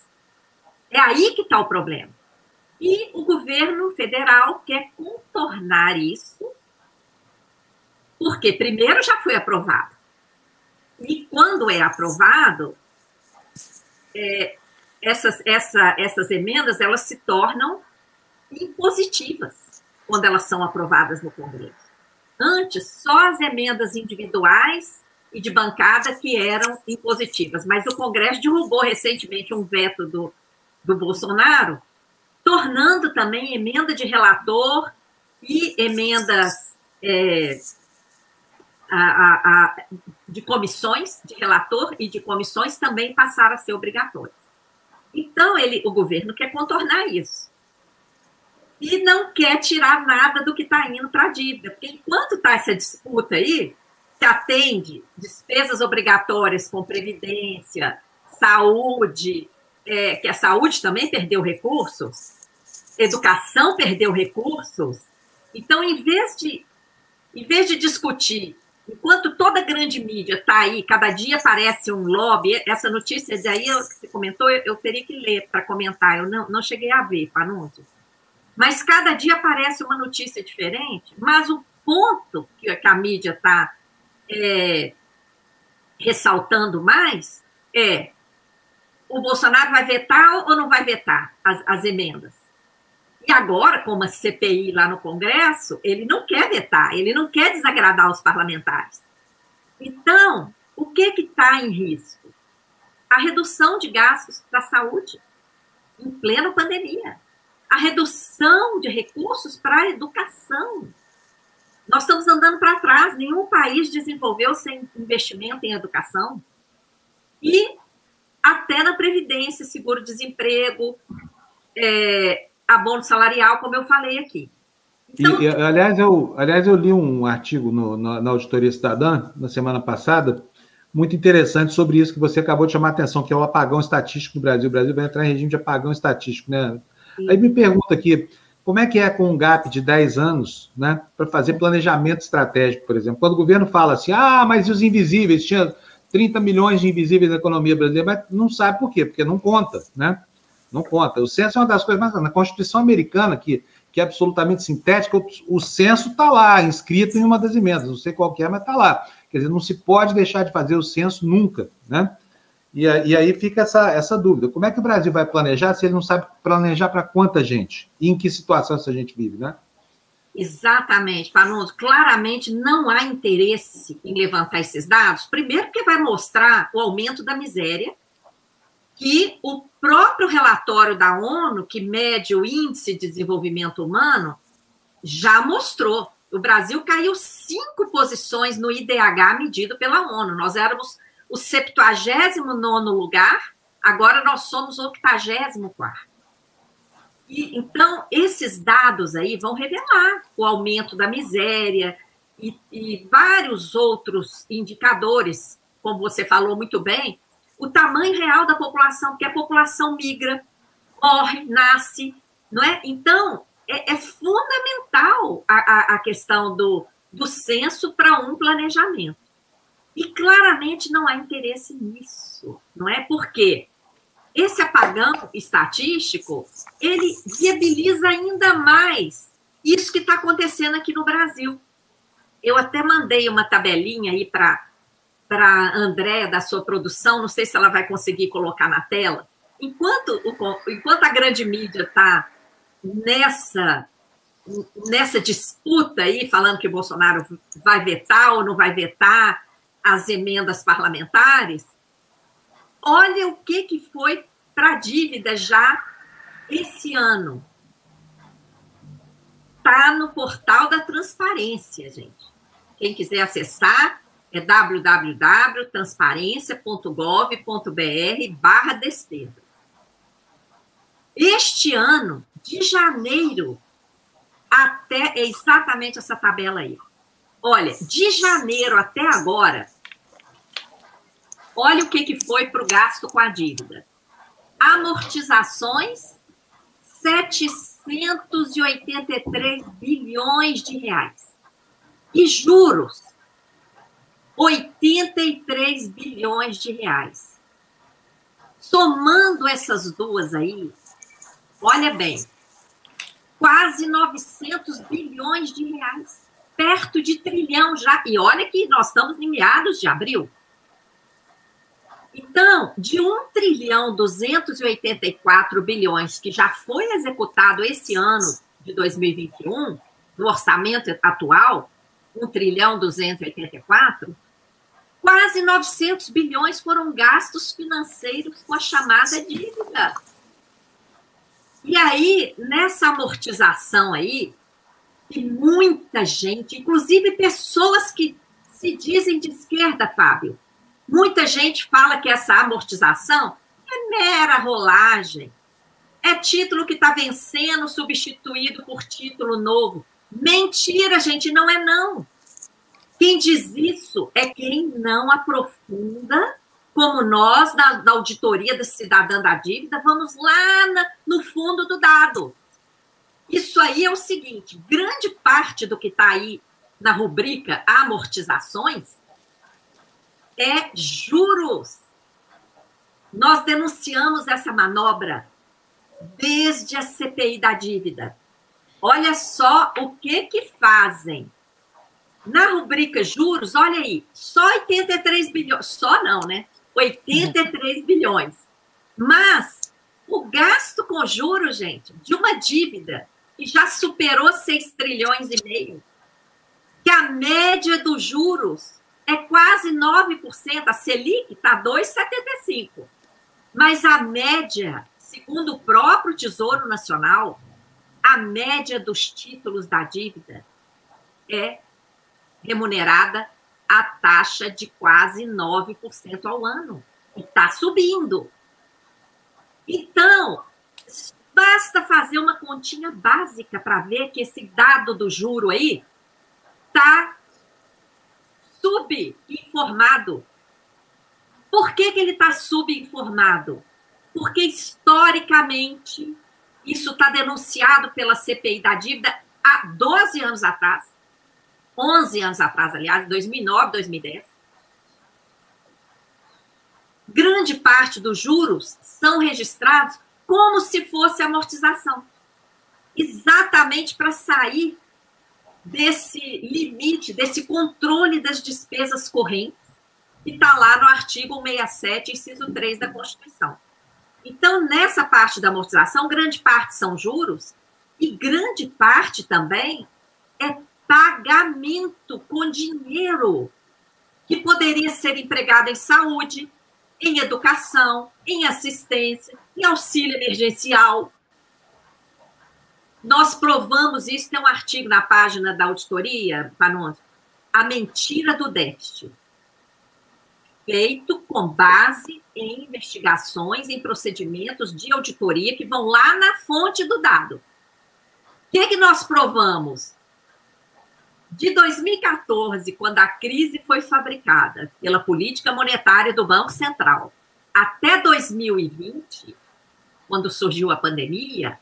É aí que está o problema. E o governo federal quer contornar isso, porque primeiro já foi aprovado. E quando é aprovado, é, essas, essa, essas emendas elas se tornam impositivas quando elas são aprovadas no Congresso. Antes, só as emendas individuais e de bancada que eram impositivas, mas o Congresso derrubou recentemente um veto do, do Bolsonaro, tornando também emenda de relator e emendas é, a, a, a, de comissões, de relator e de comissões também passaram a ser obrigatórias. Então, ele, o governo quer contornar isso. E não quer tirar nada do que está indo para a dívida, porque enquanto está essa disputa aí, que atende despesas obrigatórias com previdência, saúde, é, que a saúde também perdeu recursos, educação perdeu recursos. Então, em vez de, em vez de discutir, enquanto toda grande mídia está aí, cada dia aparece um lobby, essa notícia daí que você comentou, eu, eu teria que ler para comentar, eu não, não cheguei a ver, anúncio. Mas cada dia aparece uma notícia diferente, mas o ponto que a mídia está é, ressaltando mais é: o Bolsonaro vai vetar ou não vai vetar as, as emendas? E agora, como a C P I lá no Congresso, ele não quer vetar, ele não quer desagradar os parlamentares. Então, o que que está em risco? A redução de gastos para a saúde, em plena pandemia. A redução de recursos para a educação. Nós estamos andando para trás, nenhum país desenvolveu sem investimento em educação. E até na Previdência, seguro-desemprego, é, abono salarial, como eu falei aqui. Então, e, aliás, eu, aliás, eu li um artigo no, na, na Auditoria Cidadã, na semana passada, muito interessante sobre isso que você acabou de chamar a atenção, que é o apagão estatístico do Brasil. O Brasil vai entrar em regime de apagão estatístico, né? Sim. Aí me pergunta aqui, como é que é com um gap de dez anos, né, para fazer planejamento estratégico, por exemplo? Quando o governo fala assim, ah, mas e os invisíveis? Tinha trinta milhões de invisíveis na economia brasileira, mas não sabe por quê, porque não conta, né? Não conta. O censo é uma das coisas mais... Na Constituição americana, que, que é absolutamente sintética, o, o censo está lá, inscrito em uma das emendas, não sei qual que é, mas está lá. Quer dizer, não se pode deixar de fazer o censo nunca, né? E, e aí fica essa, essa dúvida. Como é que o Brasil vai planejar se ele não sabe planejar para quanta gente? E em que situação essa gente vive, né? Exatamente, Panoso. Claramente não há interesse em levantar esses dados. Primeiro porque vai mostrar o aumento da miséria, que o próprio relatório da ONU, que mede o Índice de Desenvolvimento Humano, já mostrou. O Brasil caiu cinco posições no I D H medido pela ONU. Nós éramos o septuagésimo nono lugar, agora nós somos o octagésimo quarto. E, então, esses dados aí vão revelar o aumento da miséria e, e vários outros indicadores, como você falou muito bem, o tamanho real da população, porque a população migra, morre, nasce, não é? Então, é, é fundamental a, a, a questão do, do censo para um planejamento. E claramente não há interesse nisso, não é? Porque esse apagão estatístico, ele viabiliza ainda mais isso que está acontecendo aqui no Brasil. Eu até mandei uma tabelinha aí para a Andréa, da sua produção, não sei se ela vai conseguir colocar na tela. Enquanto, o, enquanto a grande mídia está nessa, nessa disputa aí, falando que o Bolsonaro vai vetar ou não vai vetar as emendas parlamentares, olha o que, que foi para a dívida já esse ano. Está no portal da transparência, gente. Quem quiser acessar é w w w ponto transparência ponto gov ponto b r barra despesa. Este ano, de janeiro até... É exatamente essa tabela aí. Olha, de janeiro até agora, olha o que, que foi para o gasto com a dívida. Amortizações, setecentos e oitenta e três bilhões de reais. E juros, oitenta e três bilhões de reais. Somando essas duas aí, olha bem, quase novecentos bilhões de reais. Perto de trilhão já. E olha que nós estamos em meados de abril. Então, de um trilhão duzentos e oitenta e quatro bilhões que já foi executado esse ano de dois mil e vinte e um, no orçamento atual, um trilhão duzentos e oitenta e quatro, quase novecentos bilhões foram gastos financeiros com a chamada dívida. E aí, nessa amortização aí, e muita gente, inclusive pessoas que se dizem de esquerda, Fábio, muita gente fala que essa amortização é mera rolagem, é título que está vencendo, substituído por título novo. Mentira, gente, não é não. Quem diz isso é quem não aprofunda, como nós, da, da auditoria da cidadã da dívida, vamos lá na, no fundo do dado. Isso aí é o seguinte, grande parte do que está aí na rubrica amortizações é juros. Nós denunciamos essa manobra desde a C P I da dívida. Olha só o que que fazem. Na rubrica juros, olha aí, só oitenta e três bilhões, só não, né? oitenta e três bilhões. Mas O gasto com juros, gente, de uma dívida que já superou seis trilhões e meio, que a média dos juros é quase nove por cento, a Selic está dois vírgula setenta e cinco por cento, mas a média, segundo o próprio Tesouro Nacional, a média dos títulos da dívida é remunerada a taxa de quase nove por cento ao ano. E está subindo. Então, basta fazer uma continha básica para ver que esse dado do juro aí está subinformado. Por que, que ele está subinformado? Porque, historicamente, isso está denunciado pela C P I da dívida há doze anos atrás, onze anos atrás, aliás, dois mil e nove, dois mil e dez. Grande parte dos juros são registrados como se fosse amortização. Exatamente para sair desse limite, desse controle das despesas correntes, que está lá no artigo cento e sessenta e sete, inciso três da Constituição. Então, nessa parte da amortização, grande parte são juros e grande parte também é pagamento com dinheiro que poderia ser empregado em saúde, em educação, em assistência, em auxílio emergencial. Nós provamos isso, tem um artigo na página da auditoria, Panonzi, A Mentira do Déficit, feito com base em investigações, em procedimentos de auditoria que vão lá na fonte do dado. O que, que nós provamos? De dois mil e quatorze, quando a crise foi fabricada pela política monetária do Banco Central, até dois mil e vinte, quando surgiu a pandemia,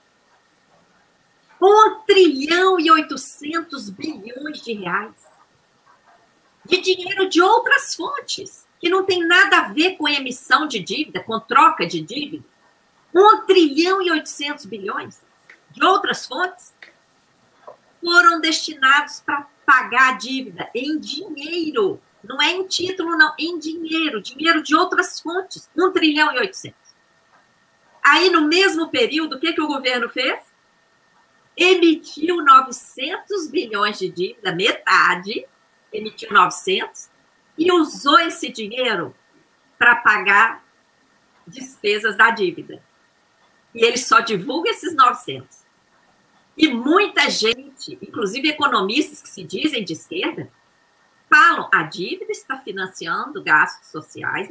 um trilhão e oitocentos bilhões de reais de dinheiro de outras fontes, que não tem nada a ver com emissão de dívida, com troca de dívida. um trilhão e oitocentos bilhões de outras fontes foram destinados para pagar a dívida em dinheiro. Não é em título, não, em dinheiro. Dinheiro de outras fontes. um trilhão e oitocentos. Aí, no mesmo período, o que, que o governo fez? Emitiu novecentos bilhões de dívida, metade, emitiu novecentos, e usou esse dinheiro para pagar despesas da dívida. E ele só divulga esses novecentos. E muita gente, inclusive economistas que se dizem de esquerda, falam a dívida está financiando gastos sociais.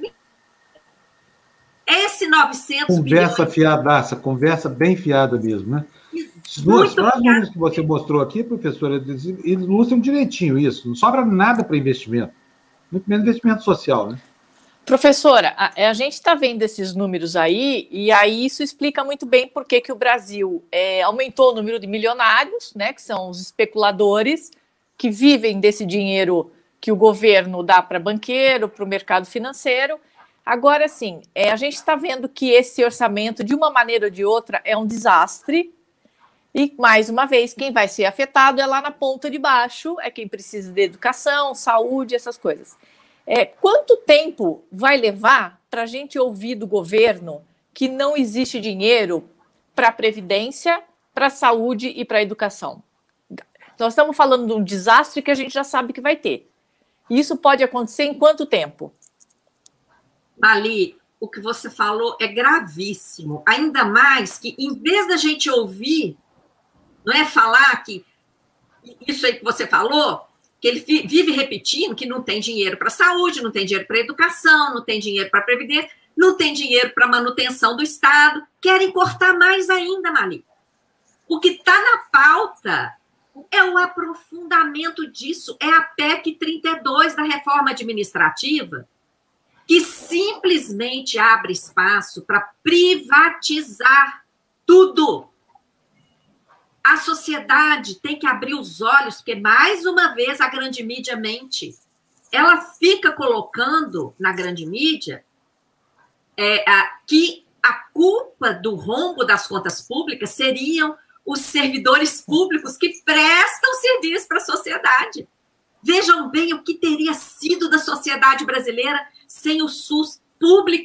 Esse novecentos Conversa bilhões... fiadaça, conversa bem fiada mesmo, né? Os números que você mostrou aqui, professora, ilustram direitinho isso. Não sobra nada para investimento. Muito menos investimento social, né? Professora, a, a gente está vendo esses números aí, e aí isso explica muito bem por que, que o Brasil é, aumentou o número de milionários, né, que são os especuladores, que vivem desse dinheiro que o governo dá para banqueiro, para o mercado financeiro. Agora, sim, é, a gente está vendo que esse orçamento, de uma maneira ou de outra, é um desastre, e, mais uma vez, quem vai ser afetado é lá na ponta de baixo, é quem precisa de educação, saúde, essas coisas. É, quanto tempo vai levar para a gente ouvir do governo que não existe dinheiro para a Previdência, para a saúde e para a educação? Nós estamos falando de um desastre que a gente já sabe que vai ter. E isso pode acontecer em quanto tempo? Mali, o que você falou é gravíssimo. Ainda mais que, em vez da gente ouvir, não é falar que isso aí que você falou, que ele vive repetindo que não tem dinheiro para a saúde, não tem dinheiro para a educação, não tem dinheiro para a Previdência, não tem dinheiro para a manutenção do Estado, querem cortar mais ainda, Mali. O que está na pauta é o aprofundamento disso, é a P E C trinta e dois da reforma administrativa, que simplesmente abre espaço para privatizar tudo. A sociedade tem que abrir os olhos, porque, mais uma vez, a grande mídia mente. Ela fica colocando na grande mídia é, a, que a culpa do rombo das contas públicas seriam os servidores públicos que prestam serviço para a sociedade. Vejam bem o que teria sido da sociedade brasileira sem o SUS público.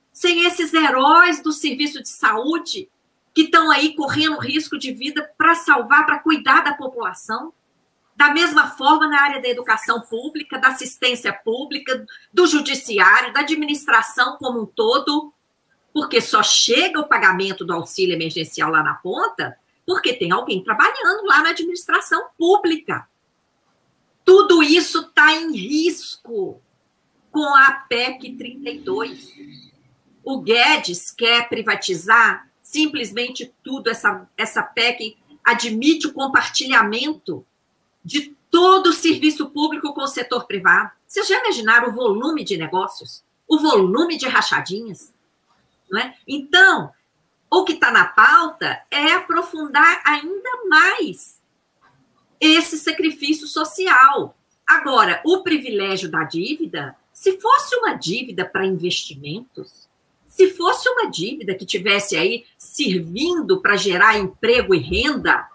sem esses heróis do serviço de saúde que estão aí correndo risco de vida para salvar, para cuidar da população. Da mesma forma na área da educação pública, da assistência pública, do judiciário, da administração como um todo, porque só chega o pagamento do auxílio emergencial lá na ponta porque tem alguém trabalhando lá na administração pública. Tudo isso está em risco com a P E C trinta e dois. O Guedes quer privatizar simplesmente tudo. Essa, essa P E C admite o compartilhamento de todo o serviço público com o setor privado. Vocês já imaginaram o volume de negócios? O volume de rachadinhas? Não é? Então, o que está na pauta é aprofundar ainda mais esse sacrifício social. Agora, o privilégio da dívida, se fosse uma dívida para investimentos, se fosse uma dívida que tivesse aí servindo para gerar emprego e renda,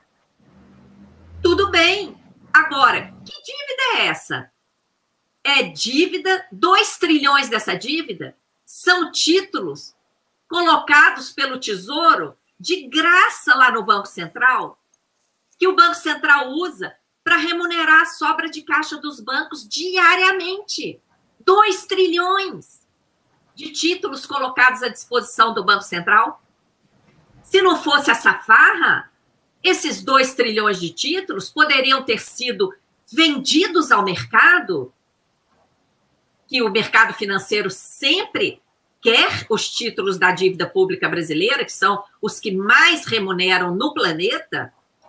tudo bem. Agora, que dívida é essa? É dívida, dois trilhões dessa dívida são títulos colocados pelo Tesouro de graça lá no Banco Central, que o Banco Central usa para remunerar a sobra de caixa dos bancos diariamente. Dois trilhões de títulos colocados à disposição do Banco Central. Se não fosse essa farra, esses dois trilhões de títulos poderiam ter sido vendidos ao mercado, que o mercado financeiro sempre quer os títulos da dívida pública brasileira, que são os que mais remuneram no planeta,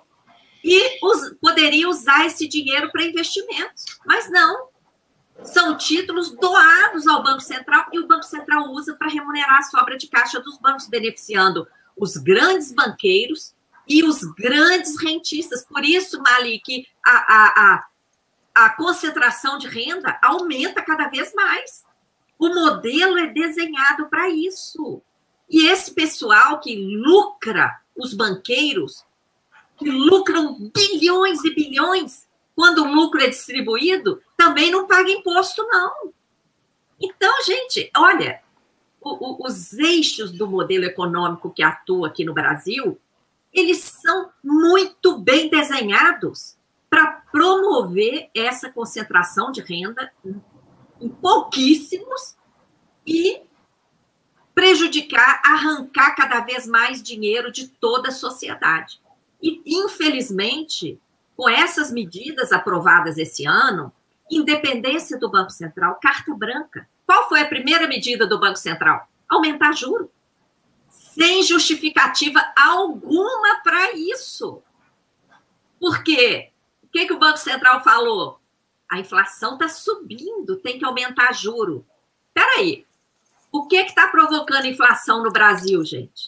e os, poderia usar esse dinheiro para investimentos. Mas não. São títulos doados ao Banco Central e o Banco Central usa para remunerar a sobra de caixa dos bancos, beneficiando os grandes banqueiros e os grandes rentistas. Por isso, Mali, que a, a, a, a concentração de renda aumenta cada vez mais. O modelo é desenhado para isso. E esse pessoal que lucra, os banqueiros, que lucram bilhões e bilhões, quando o lucro é distribuído, também não paga imposto, não. Então, gente, olha, o, o, os eixos do modelo econômico que atua aqui no Brasil, eles são muito bem desenhados para promover essa concentração de renda em pouquíssimos e prejudicar, arrancar cada vez mais dinheiro de toda a sociedade. E, infelizmente, com essas medidas aprovadas esse ano, independência do Banco Central, carta branca. Qual foi a primeira medida do Banco Central? Aumentar juro. Sem justificativa alguma para isso. Por quê? O que, que o Banco Central falou? A inflação está subindo, tem que aumentar juro. Espera aí, o que está provocando inflação no Brasil, gente?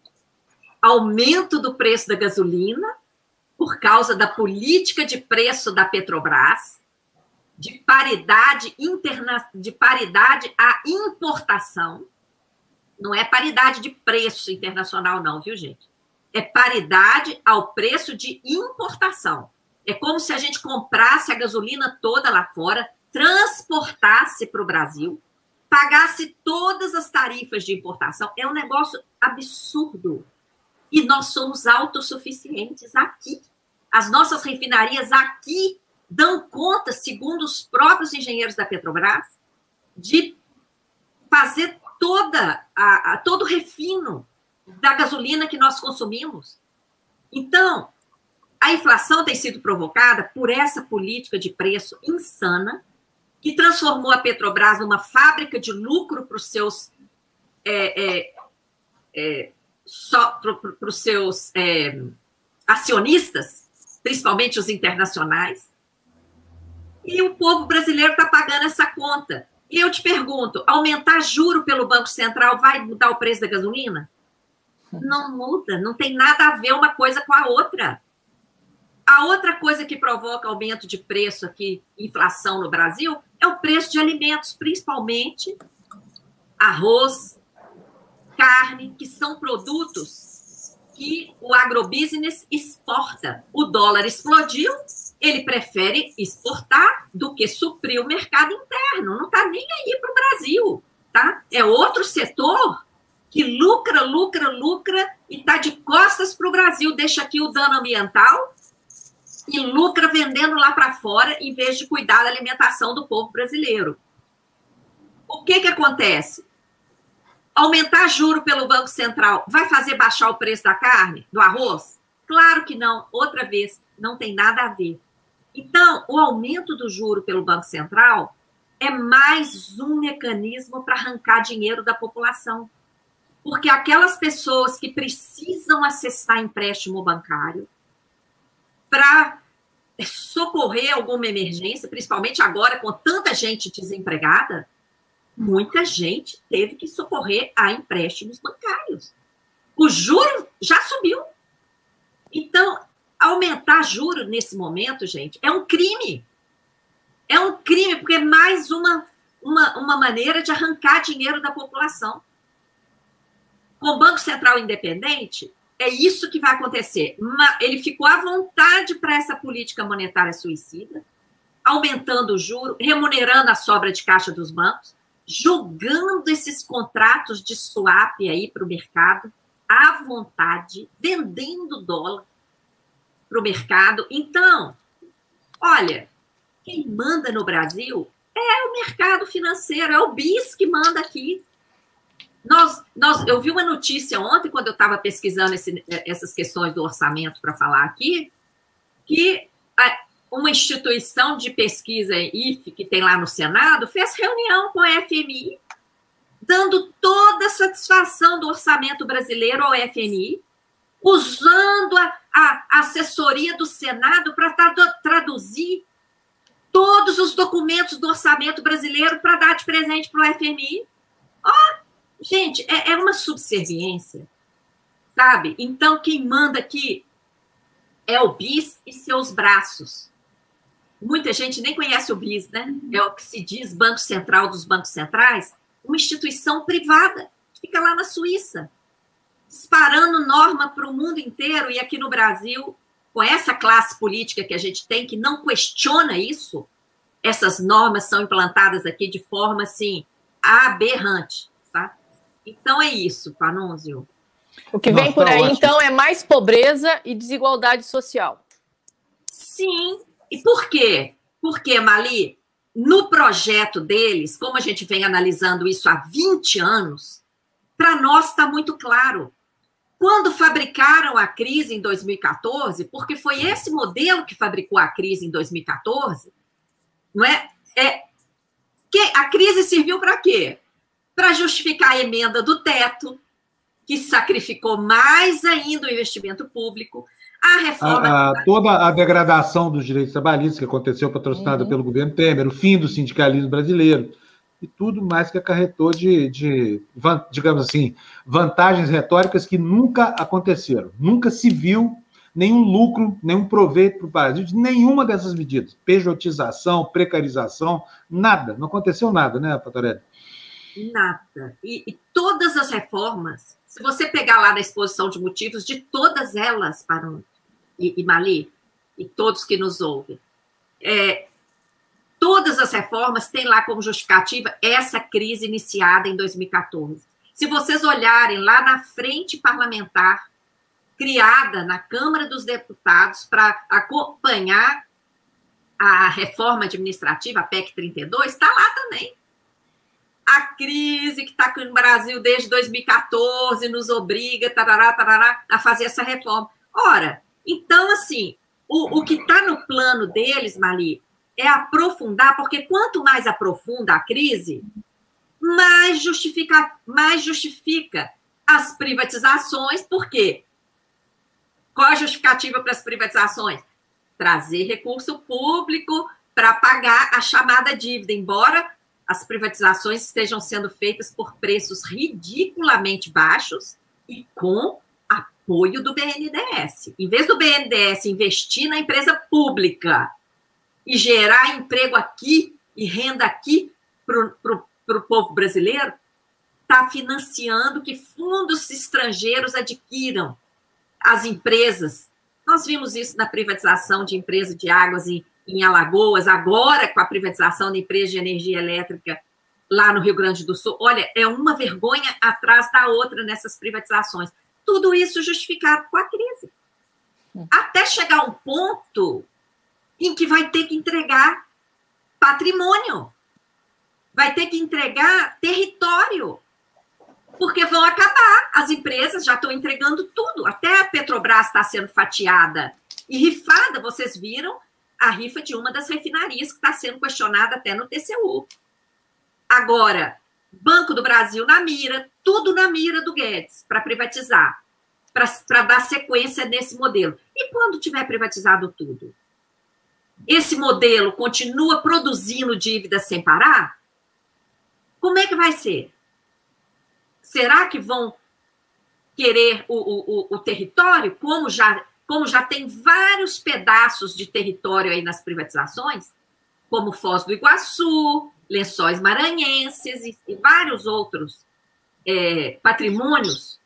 Aumento do preço da gasolina, por causa da política de preço da Petrobras, de paridade, interna... de paridade à importação. Não é paridade de preço internacional, não, viu, gente? É paridade ao preço de importação. É como se a gente comprasse a gasolina toda lá fora, transportasse para o Brasil, pagasse todas as tarifas de importação. É um negócio absurdo. E nós somos autossuficientes aqui. As nossas refinarias aqui dão conta, segundo os próprios engenheiros da Petrobras, de fazer toda a, a, todo o refino da gasolina que nós consumimos. Então, a inflação tem sido provocada por essa política de preço insana que transformou a Petrobras numa fábrica de lucro para os seus, é, é, é, só para os seus é, acionistas, principalmente os internacionais. E o povo brasileiro está pagando essa conta. E eu te pergunto, aumentar juro pelo Banco Central vai mudar o preço da gasolina? Não muda, não tem nada a ver uma coisa com a outra. A outra coisa que provoca aumento de preço aqui, inflação no Brasil, é o preço de alimentos, principalmente arroz, carne, que são produtos que o agrobusiness exporta. O dólar explodiu, ele prefere exportar do que suprir o mercado interno. Não está nem aí para o Brasil, tá? é outro setor que lucra, lucra, lucra e está de costas para o Brasil, deixa aqui o dano ambiental e lucra vendendo lá para fora em vez de cuidar da alimentação do povo brasileiro. O que que acontece? Aumentar juro pelo Banco Central vai fazer baixar o preço da carne, do arroz? Claro que não. Outra vez, não tem nada a ver. Então, o aumento do juro pelo Banco Central é mais um mecanismo para arrancar dinheiro da população. Porque aquelas pessoas que precisam acessar empréstimo bancário para socorrer alguma emergência, principalmente agora com tanta gente desempregada, muita gente teve que socorrer a empréstimos bancários. O juro já subiu. Então, aumentar juro nesse momento, gente, é um crime. É um crime, porque é mais uma, uma, uma maneira de arrancar dinheiro da população. Com o Banco Central independente, é isso que vai acontecer. Ele ficou à vontade para essa política monetária suicida, aumentando o juro, remunerando a sobra de caixa dos bancos, jogando esses contratos de swap aí para o mercado, à vontade, vendendo dólar para o mercado. Então, olha, quem manda no Brasil é o mercado financeiro, é o B I S que manda aqui. Nós, nós, eu vi uma notícia ontem, quando eu estava pesquisando esse, essas questões do orçamento para falar aqui, que uma instituição de pesquisa, I F E, que tem lá no Senado, fez reunião com a F M I, dando toda a satisfação do orçamento brasileiro ao F M I, usando a, a assessoria do Senado para traduzir todos os documentos do orçamento brasileiro para dar de presente para o F M I. Ó, oh, gente, é, é uma subserviência, sabe? Então, quem manda aqui é o B I S e seus braços. Muita gente nem conhece o B I S, né? É o que se diz Banco Central dos Bancos Centrais, uma instituição privada, que fica lá na Suíça, disparando norma para o mundo inteiro, e aqui no Brasil, com essa classe política que a gente tem, que não questiona isso, essas normas são implantadas aqui de forma, assim, aberrante, tá? Então, é isso, Panunzio. O que vem por aí, então, é mais pobreza e desigualdade social. Sim. E por quê? Porque, Mali, no projeto deles, como a gente vem analisando isso há vinte anos, para nós está muito claro. Quando fabricaram a crise em dois mil e quatorze, porque foi esse modelo que fabricou a crise em dois mil e quatorze, não é? É que a crise serviu para quê? Para justificar a emenda do teto, que sacrificou mais ainda o investimento público, a reforma... A, a, toda a degradação dos direitos trabalhistas que aconteceu, patrocinada uhum. pelo governo Temer, o fim do sindicalismo brasileiro, e tudo mais que acarretou de, de, digamos assim, vantagens retóricas que nunca aconteceram. Nunca se viu nenhum lucro, nenhum proveito para o Brasil de nenhuma dessas medidas. Pejotização, precarização, nada. Não aconteceu nada, né, Patorelli? Nada. E, e todas as reformas, se você pegar lá na exposição de motivos, de todas elas, Paron e, e Mali, e todos que nos ouvem, é, todas as reformas têm lá como justificativa essa crise iniciada em dois mil e quatorze. Se vocês olharem lá na frente parlamentar, criada na Câmara dos Deputados para acompanhar a reforma administrativa, a P E C trinta e dois, está lá também. A crise que está aqui no Brasil desde dois mil e quatorze nos obriga tarará, tarará, a fazer essa reforma. Ora, então, assim, o, o que está no plano deles, Mali, é aprofundar, porque quanto mais aprofunda a crise, mais justifica, mais justifica as privatizações. Por quê? Qual a justificativa para as privatizações? Trazer recurso público para pagar a chamada dívida, embora as privatizações estejam sendo feitas por preços ridiculamente baixos e com apoio do B N D E S. Em vez do B N D E S investir na empresa pública e gerar emprego aqui e renda aqui para o povo brasileiro, está financiando que fundos estrangeiros adquiram as empresas. Nós vimos isso na privatização de empresa de águas em, em Alagoas, agora com a privatização da empresa de energia elétrica lá no Rio Grande do Sul. Olha, é uma vergonha atrás da outra nessas privatizações. Tudo isso justificado com a crise. Até chegar um ponto em que vai ter que entregar patrimônio, vai ter que entregar território, porque vão acabar. As empresas já estão entregando tudo. Até a Petrobras está sendo fatiada e rifada. Vocês viram a rifa de uma das refinarias que está sendo questionada até no T C U. Agora, Banco do Brasil na mira, tudo na mira do Guedes para privatizar, para dar sequência nesse modelo. E quando tiver privatizado tudo? Esse modelo continua produzindo dívidas sem parar? Como é que vai ser? Será que vão querer o, o, o território, como já, como já tem vários pedaços de território aí nas privatizações, como Foz do Iguaçu, Lençóis Maranhenses e, e vários outros é, patrimônios?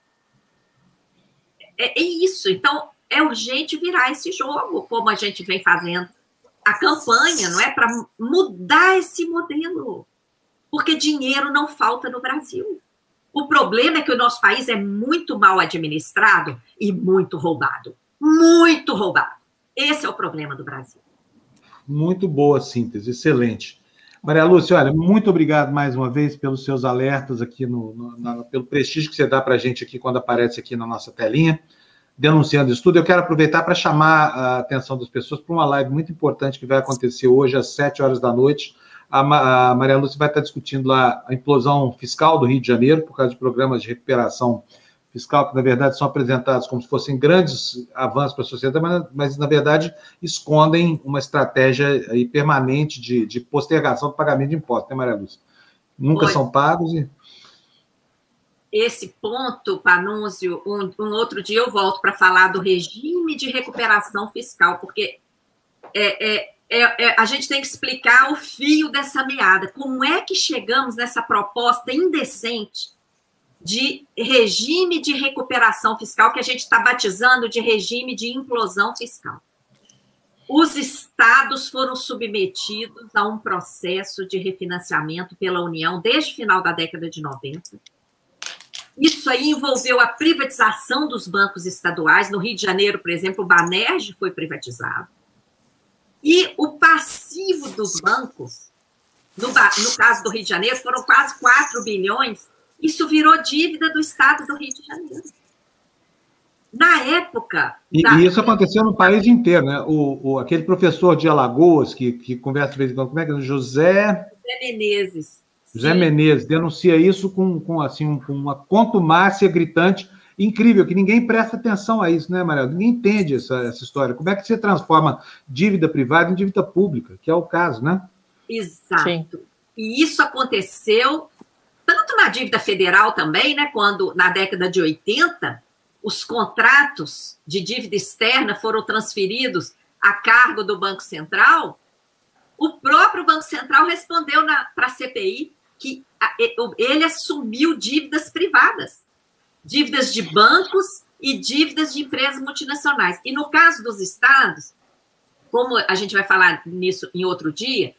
É, é isso. Então, é urgente virar esse jogo, como a gente vem fazendo a campanha, não é? Para mudar esse modelo. Porque dinheiro não falta no Brasil. O problema é que o nosso país é muito mal administrado e muito roubado. Muito roubado. Esse é o problema do Brasil. Muito boa síntese, excelente. Maria Lúcia, olha, muito obrigado mais uma vez pelos seus alertas aqui, no, no, na, pelo prestígio que você dá para a gente aqui quando aparece aqui na nossa telinha, denunciando isso tudo. Eu quero aproveitar para chamar a atenção das pessoas para uma live muito importante que vai acontecer hoje às sete horas da noite. A, Ma, a Maria Lúcia vai estar discutindo lá a implosão fiscal do Rio de Janeiro, por causa de programas de recuperação fiscal, que, na verdade, são apresentados como se fossem grandes avanços para a sociedade, mas, mas na verdade, escondem uma estratégia aí permanente de, de postergação do pagamento de impostos, né, Maria Lúcia? Nunca Oi. São pagos e... Esse ponto, Panúzio, um, um outro dia eu volto para falar do regime de recuperação fiscal, porque é, é, é, é, a gente tem que explicar o fio dessa meada. Como é que chegamos nessa proposta indecente de regime de recuperação fiscal, que a gente está batizando de regime de implosão fiscal? Os estados foram submetidos a um processo de refinanciamento pela União desde o final da década de noventa. Isso aí envolveu a privatização dos bancos estaduais. No Rio de Janeiro, por exemplo, o Banerj foi privatizado. E o passivo dos bancos, no, no caso do Rio de Janeiro, foram quase quatro bilhões. Isso virou dívida do Estado do Rio de Janeiro. Na época... E, da... e isso aconteceu no país inteiro, né? O, o, aquele professor de Alagoas, que, que conversa de vez em quando, como é que é? José... José Menezes. José Sim. Menezes denuncia isso com, com, assim, com uma contumácia gritante, incrível, que ninguém presta atenção a isso, né, Maria? Ninguém entende essa, essa história. Como é que você transforma dívida privada em dívida pública, que é o caso, né? Exato. Sim. E isso aconteceu tanto na dívida federal também, né, quando na década de oitenta, os contratos de dívida externa foram transferidos a cargo do Banco Central. O próprio Banco Central respondeu para a C P I que ele assumiu dívidas privadas, dívidas de bancos e dívidas de empresas multinacionais. E no caso dos estados, como a gente vai falar nisso em outro dia,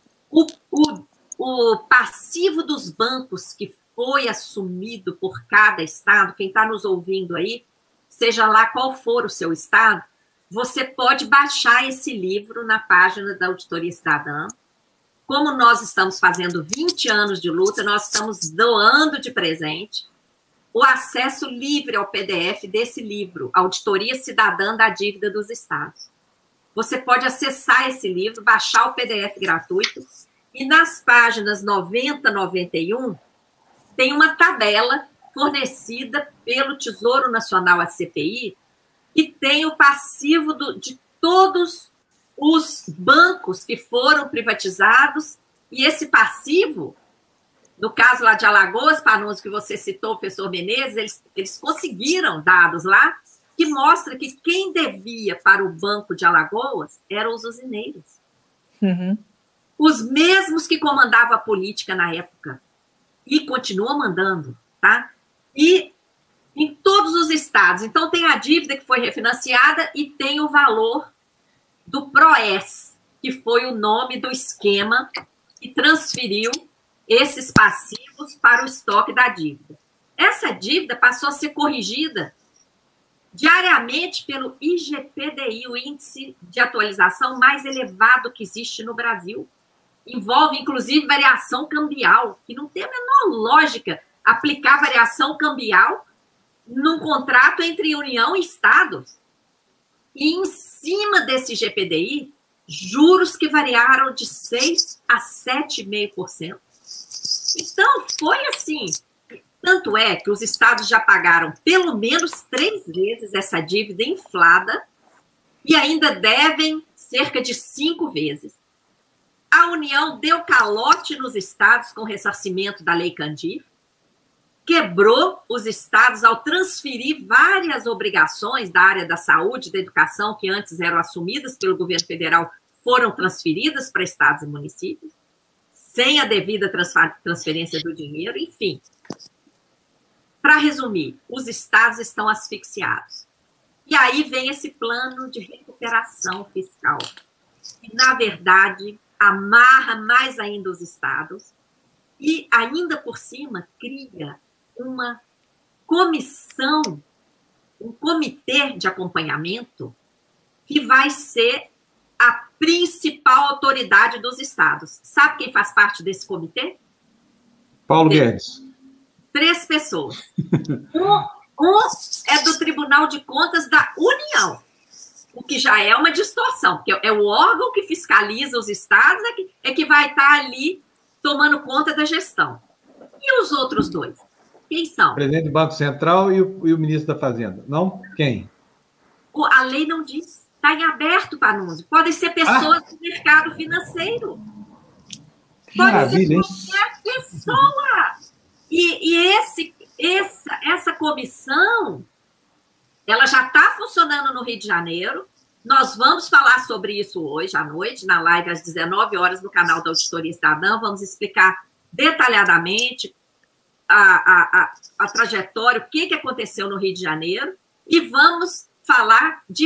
o, o, o passivo dos bancos que foi assumido por cada estado, quem está nos ouvindo aí, seja lá qual for o seu estado, você pode baixar esse livro na página da Auditoria Cidadã. Como nós estamos fazendo vinte anos de luta, nós estamos doando de presente o acesso livre ao P D F desse livro, Auditoria Cidadã da Dívida dos Estados. Você pode acessar esse livro, baixar o P D F gratuito, e nas páginas noventa, noventa e um, tem uma tabela fornecida pelo Tesouro Nacional à C P I, que tem o passivo do, de todos os bancos que foram privatizados, e esse passivo, no caso lá de Alagoas, Panúzio, que você citou, o professor Menezes, eles, eles conseguiram dados lá que mostra que quem devia para o Banco de Alagoas eram os usineiros. Uhum. Os mesmos que comandavam a política na época, e continuam mandando, tá? E em todos os estados. Então, tem a dívida que foi refinanciada e tem o valor do PROES, que foi o nome do esquema que transferiu esses passivos para o estoque da dívida. Essa dívida passou a ser corrigida diariamente pelo I G P D I, o índice de atualização mais elevado que existe no Brasil. Envolve, inclusive, variação cambial, que não tem a menor lógica aplicar variação cambial num contrato entre União e Estados. E em cima desse I G P D I, juros que variaram de seis por cento a sete vírgula cinco por cento. Então, foi assim. Tanto é que os estados já pagaram pelo menos três vezes essa dívida inflada e ainda devem cerca de cinco vezes. A União deu calote nos estados com ressarcimento da Lei Candir, quebrou os estados ao transferir várias obrigações da área da saúde, da educação, que antes eram assumidas pelo governo federal, foram transferidas para estados e municípios, sem a devida transferência do dinheiro, enfim. Para resumir, os estados estão asfixiados. E aí vem esse plano de recuperação fiscal, que, na verdade, amarra mais ainda os estados e, ainda por cima, cria uma comissão, um comitê de acompanhamento que vai ser a principal autoridade dos estados. Sabe quem faz parte desse comitê? Paulo Guedes. Três pessoas. Um, um é do Tribunal de Contas da União, o que já é uma distorção, porque é o órgão que fiscaliza os estados, é que, é que vai estar ali tomando conta da gestão. E os outros dois? Quem são? O presidente do Banco Central e o, e o ministro da Fazenda. Não? Quem? O, a lei não diz. Está em aberto para anúncio. Podem ser pessoas ah. do mercado financeiro. Pode Maravilha, ser qualquer pessoa. E, e esse, essa, essa comissão, ela já está funcionando no Rio de Janeiro. Nós vamos falar sobre isso hoje à noite, na live às dezenove horas, no canal da Auditoria Cidadã. Vamos explicar detalhadamente a, a, a, a trajetória, o que, que aconteceu no Rio de Janeiro, e vamos falar de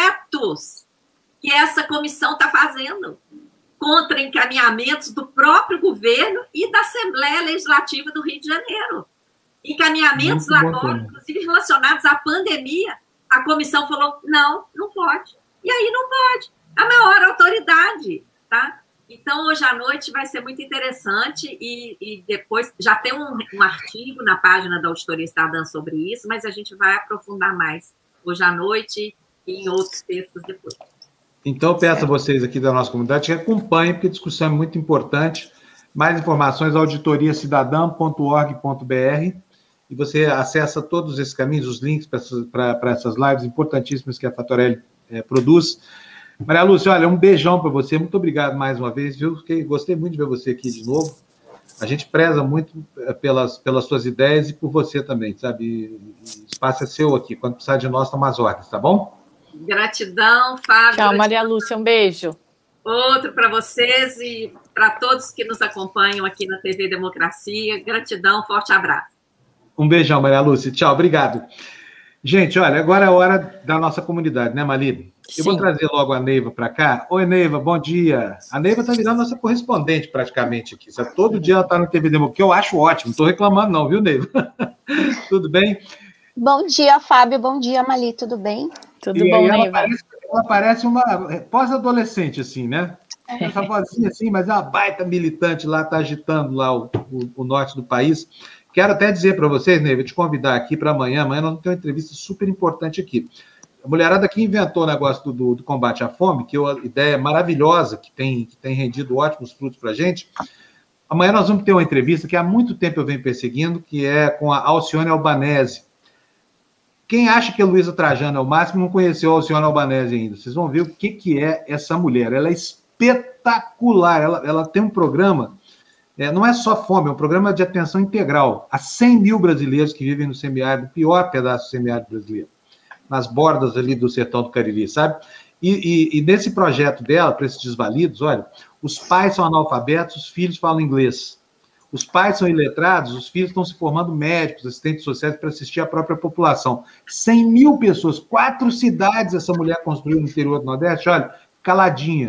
vetos que essa comissão está fazendo contra encaminhamentos do próprio governo e da Assembleia Legislativa do Rio de Janeiro. Encaminhamentos lá agora, inclusive relacionados à pandemia. A comissão falou, não, não pode. E aí não pode. A maior autoridade, tá? Então, hoje à noite vai ser muito interessante e, e depois já tem um, um artigo na página da Auditoria Cidadã sobre isso, mas a gente vai aprofundar mais hoje à noite e em outros textos depois. Então, eu peço a vocês aqui da nossa comunidade que acompanhem, porque a discussão é muito importante. Mais informações, auditoria cidadã ponto org ponto br, e você acessa todos esses caminhos, os links para essas lives importantíssimas que a Fatorelli é, produz. Maria Lúcia, olha, um beijão para você, muito obrigado mais uma vez, viu? Fiquei, gostei muito de ver você aqui de novo. A gente preza muito pelas, pelas suas ideias e por você também, sabe? E, o espaço é seu aqui, quando precisar de nós, toma as ordens, tá bom? Gratidão, Fábio. Tchau, Maria Lúcia, um beijo. Outro para vocês e para todos que nos acompanham aqui na T V Democracia. Gratidão, forte abraço. Um beijão, Maria Lúcia. Tchau, obrigado. Gente, olha, agora é a hora da nossa comunidade, né, Mali? Eu vou trazer logo a Neiva para cá. Oi, Neiva, bom dia. A Neiva está virando nossa correspondente praticamente aqui. Sabe? Todo dia ela está no T V Democracia, que eu acho ótimo. Não estou reclamando não, viu, Neiva? Tudo bem? Bom dia, Fábio. Bom dia, Mali. Tudo bem? Tudo e bom, ela Neiva? Parece, ela parece uma pós-adolescente, assim, né? Essa vozinha assim, mas é uma baita militante lá, está agitando lá o, o, o norte do país. Quero até dizer para vocês, Neiva, te convidar aqui para amanhã. Amanhã nós vamos ter uma entrevista super importante aqui. A mulherada que inventou o negócio do, do, do combate à fome, que é uma ideia maravilhosa, que tem, que tem rendido ótimos frutos para a gente. Amanhã nós vamos ter uma entrevista que há muito tempo eu venho perseguindo, que é com a Alcione Albanese. Quem acha que a Luísa Trajano é o máximo não conheceu a Alcione Albanese ainda. Vocês vão ver o que, que é essa mulher. Ela é espetacular. Ela, ela tem um programa, é, não é só fome, é um programa de atenção integral a cem mil brasileiros que vivem no semiárido, o pior pedaço do semiárido brasileiro, nas bordas ali do sertão do Cariri, sabe? E, e, e nesse projeto dela, para esses desvalidos, olha, os pais são analfabetos, os filhos falam inglês. Os pais são iletrados, os filhos estão se formando médicos, assistentes sociais para assistir a própria população. cem mil pessoas, quatro cidades essa mulher construiu no interior do Nordeste, olha, caladinha.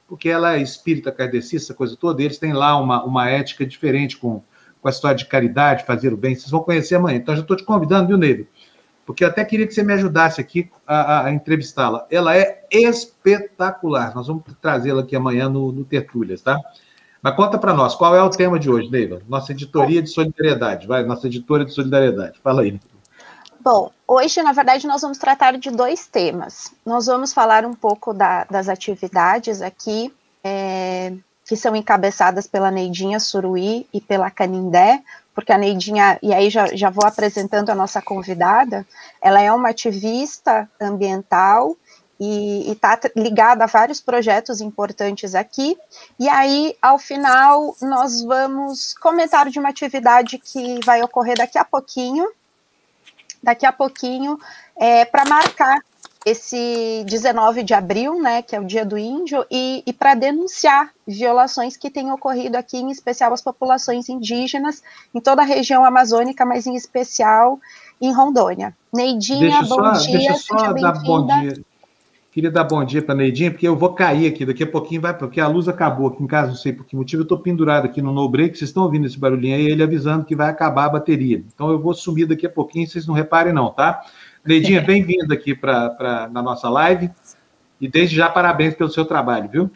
porque ela é espírita kardecista, essa coisa toda, e eles têm lá uma, uma ética diferente com, com a história de caridade, fazer o bem. Vocês vão conhecer amanhã. Então, já estou te convidando, viu, Neiva? Porque eu até queria que você me ajudasse aqui a, a, a entrevistá-la. Ela é espetacular. Nós vamos trazê-la aqui amanhã no, no Tertúlias, tá? Mas conta para nós, qual é o tema de hoje, Neiva? Nossa editoria de solidariedade. Vai, nossa editora de solidariedade. Fala aí. Bom, hoje, na verdade, nós vamos tratar de dois temas. Nós vamos falar um pouco da, das atividades aqui, é, que são encabeçadas pela Neidinha Suruí e pela Canindé, porque a Neidinha, e aí já, já vou apresentando a nossa convidada, ela é uma ativista ambiental e está ligada a vários projetos importantes aqui, e aí, ao final, nós vamos comentar de uma atividade que vai ocorrer daqui a pouquinho, daqui a pouquinho, é, para marcar esse dezenove de abril, né, que é o Dia do Índio, e, e para denunciar violações que têm ocorrido aqui, em especial as populações indígenas, em toda a região amazônica, mas em especial em Rondônia. Neidinha, deixa bom só, dia, deixa só seja dar bom bem-vinda. dia. Queria dar bom dia para a Neidinha, porque eu vou cair aqui, daqui a pouquinho vai, porque a luz acabou aqui em casa, não sei por que motivo, eu estou pendurado aqui no no break, vocês estão ouvindo esse barulhinho aí, ele avisando que vai acabar a bateria. Então eu vou sumir daqui a pouquinho, vocês não reparem não, tá? Neidinha, bem-vinda aqui pra, pra, na nossa live, e desde já parabéns pelo seu trabalho, viu?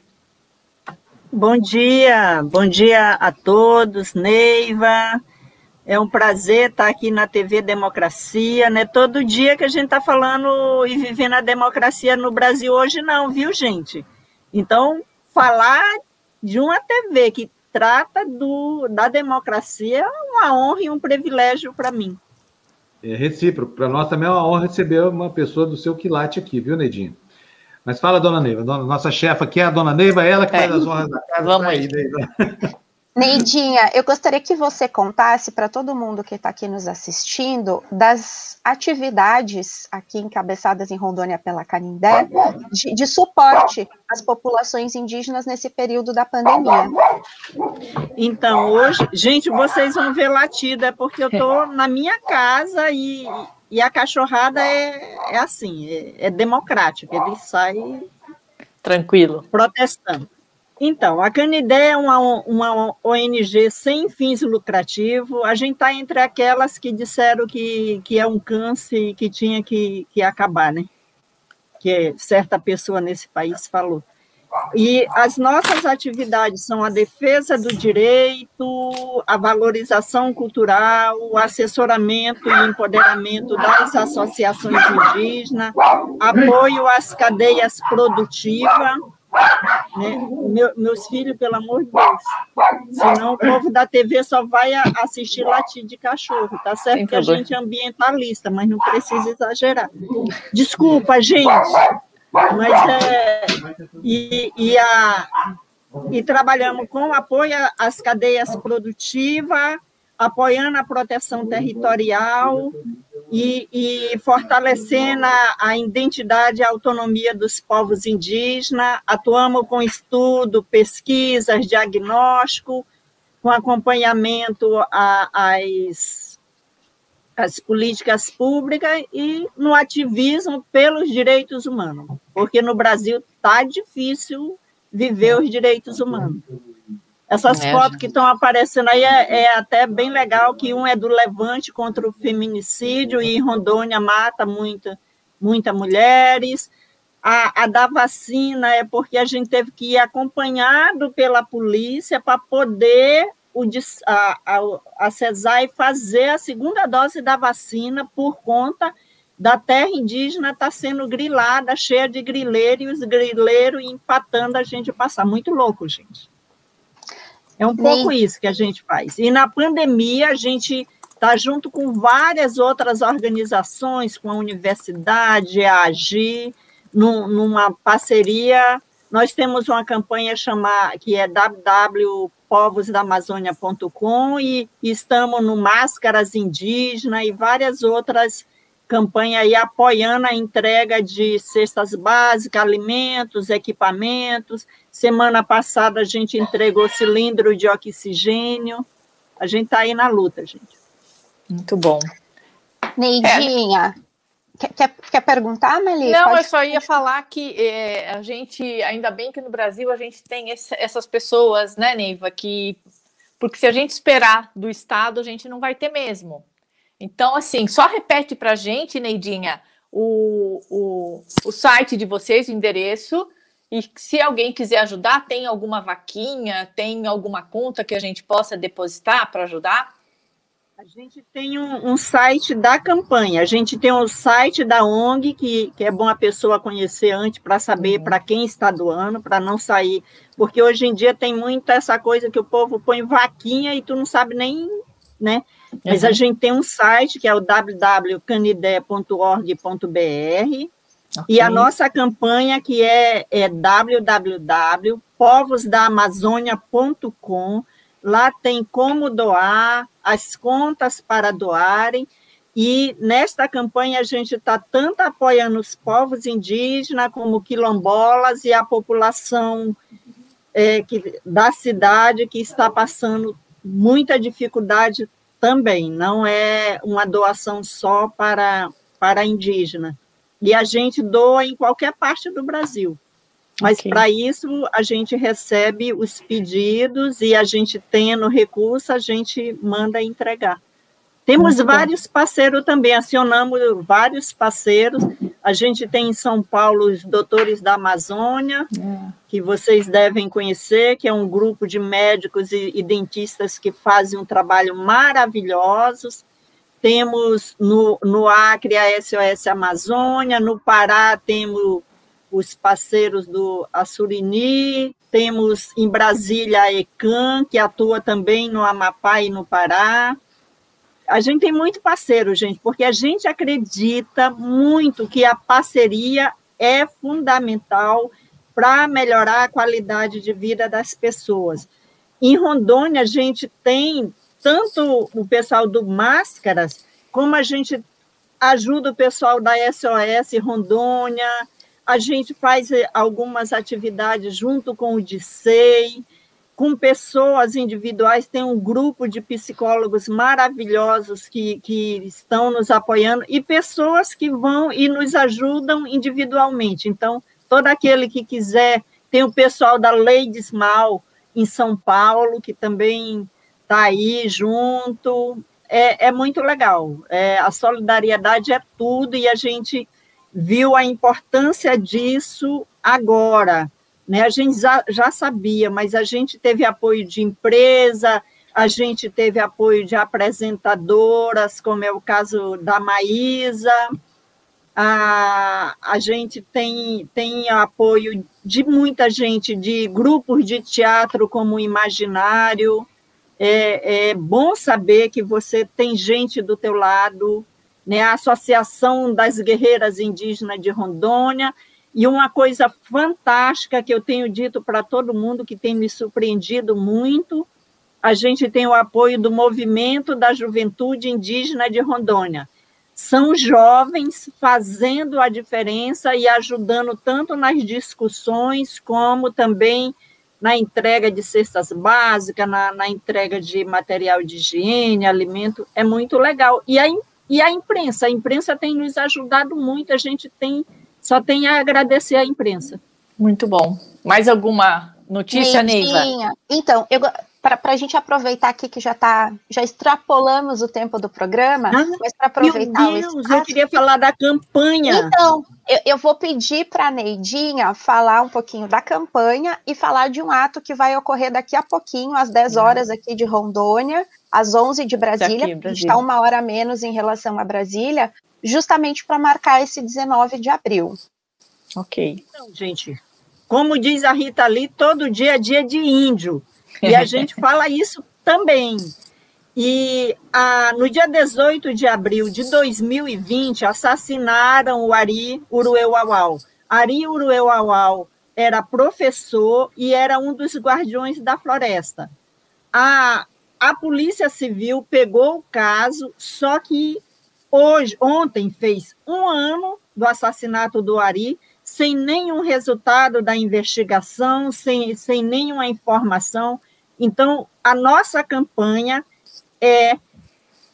Bom dia, bom dia a todos, Neiva. É um prazer estar aqui na T V Democracia, né? Todo dia que a gente está falando e vivendo a democracia no Brasil hoje não, viu, gente? Então, falar de uma T V que trata do, da democracia é uma honra e um privilégio para mim. É recíproco. Para nós também é uma honra receber uma pessoa do seu quilate aqui, viu, Neidinha? Mas fala, dona Neiva. Dona, nossa chefa aqui é a dona Neiva, ela que é. faz as honras da casa. Vamos aí, aí. Neiva. Neidinha, eu gostaria que você contasse para todo mundo que está aqui nos assistindo das atividades aqui encabeçadas em Rondônia pela Canindé de, de suporte às populações indígenas nesse período da pandemia. Então, hoje, gente, vocês vão ver latida, porque eu estou na minha casa e, e a cachorrada é, é assim, é, é democrática, ele sai tranquilo, protestando. Então, a Canindé é uma, uma O N G sem fins lucrativos. A gente está entre aquelas que disseram que, que é um câncer e que tinha que, que acabar, né? Que certa pessoa nesse país falou. E as nossas atividades são a defesa do direito, a valorização cultural, o assessoramento e empoderamento das associações indígenas, apoio às cadeias produtivas. Né? Meu, meus filhos, pelo amor de Deus, senão o povo da T V só vai assistir latir de cachorro, tá certo que a gente é ambientalista, mas não precisa exagerar. Desculpa, gente, mas é... E, e, a, e trabalhamos com apoio às cadeias produtivas, apoiando a proteção territorial e, e fortalecendo a, a identidade e a autonomia dos povos indígenas. Atuamos com estudo, pesquisas, diagnóstico, com acompanhamento às, às políticas públicas e no ativismo pelos direitos humanos, porque no Brasil está difícil viver os direitos humanos. Essas é, fotos gente. que estão aparecendo aí é, é até bem legal, que um é do Levante contra o feminicídio, e em Rondônia mata muita, muita mulheres. A, a da vacina é porque a gente teve que ir acompanhado pela polícia para poder o, a, a, a CESAI fazer a segunda dose da vacina por conta da terra indígena estar tá sendo grilada, cheia de grileiro, e os grileiros empatando a gente a passar. Muito louco, gente. É um pouco Sim. isso que a gente faz. E na pandemia, a gente está junto com várias outras organizações, com a universidade, a AGI, num, numa parceria. Nós temos uma campanha chamada, que é w w w ponto povos da amazônia ponto com, e, e estamos no Máscaras Indígenas e várias outras campanhas aí apoiando a entrega de cestas básicas, alimentos, equipamentos. Semana passada a gente entregou cilindro de oxigênio. A gente está aí na luta, gente. Muito bom. Neidinha, Quer, quer, quer perguntar, Meli? Não, Pode... eu só ia falar que é, a gente, ainda bem que no Brasil a gente tem esse, essas pessoas, né, Neiva, que, porque se a gente esperar do Estado, a gente não vai ter mesmo. Então, assim, só repete para a gente, Neidinha, o, o, o site de vocês, o endereço, e se alguém quiser ajudar, tem alguma vaquinha, tem alguma conta que a gente possa depositar para ajudar? A gente tem um, um site da campanha, a gente tem um site da O N G, que, que é bom a pessoa conhecer antes para saber uhum. para quem está doando, para não sair, porque hoje em dia tem muita essa coisa que o povo põe vaquinha e tu não sabe nem, né? Uhum. Mas a gente tem um site que é o w w w ponto canidé ponto org ponto b r, okay. E a nossa campanha que é, é w w w ponto povos da amazônia ponto com. Lá tem como doar, as contas para doarem, e nesta campanha a gente está tanto apoiando os povos indígenas como quilombolas e a população é, que, da cidade que está passando muita dificuldade também, não é uma doação só para, para indígena. E a gente doa em qualquer parte do Brasil. Mas, okay. Para isso, a gente recebe os pedidos e a gente, tendo recurso, a gente manda entregar. Temos Muito vários bom. parceiros também, acionamos vários parceiros. A gente tem em São Paulo os Doutores da Amazônia, é. que vocês devem conhecer, que é um grupo de médicos e, e dentistas que fazem um trabalho maravilhoso. Temos no, no Acre a S O S Amazônia, no Pará temos os parceiros do Assurini, temos em Brasília a ECAM, que atua também no Amapá e no Pará. A gente tem muito parceiro, gente, porque a gente acredita muito que a parceria é fundamental para melhorar a qualidade de vida das pessoas. Em Rondônia, a gente tem tanto o pessoal do Máscaras, como a gente ajuda o pessoal da S O S Rondônia. A gente faz algumas atividades junto com o D C E I, com pessoas individuais, tem um grupo de psicólogos maravilhosos que, que estão nos apoiando, e pessoas que vão e nos ajudam individualmente. Então, todo aquele que quiser, tem o pessoal da Ladies Mal em São Paulo, que também está aí junto, é, é muito legal. É, a solidariedade é tudo, e a gente viu a importância disso agora, né? A gente já, já sabia, mas a gente teve apoio de empresa, a gente teve apoio de apresentadoras, como é o caso da Maísa, a, a gente tem, tem apoio de muita gente, de grupos de teatro como o Imaginário. É, é bom saber que você tem gente do teu lado, né, a Associação das Guerreiras Indígenas de Rondônia, e uma coisa fantástica que eu tenho dito para todo mundo, que tem me surpreendido muito, a gente tem o apoio do Movimento da Juventude Indígena de Rondônia. São jovens fazendo a diferença e ajudando tanto nas discussões, como também na entrega de cestas básicas, na, na entrega de material de higiene, alimento, é muito legal. E a E a imprensa, a imprensa tem nos ajudado muito, a gente tem, só tem a agradecer à imprensa. Muito bom. Mais alguma notícia, Neiva? Então, para a gente aproveitar aqui que já tá, já extrapolamos o tempo do programa, ah, mas para aproveitar meu Deus, o espaço, eu queria falar da campanha. Então, eu, eu vou pedir para a Neidinha falar um pouquinho da campanha e falar de um ato que vai ocorrer daqui a pouquinho, às dez horas aqui de Rondônia, às onze de Brasília, aqui, Brasília. Está uma hora a menos em relação a Brasília, justamente para marcar esse dezenove de abril. Ok. Então, gente, como diz a Rita Lee, todo dia é dia de índio, e a gente fala isso também. E a, no dia dezoito de abril de dois mil e vinte, assassinaram o Ari Urueuauau. Ari Urueuauau era professor e era um dos guardiões da floresta. A A Polícia Civil pegou o caso, só que hoje, ontem fez um ano do assassinato do Ari, sem nenhum resultado da investigação, sem, sem nenhuma informação. Então, a nossa campanha é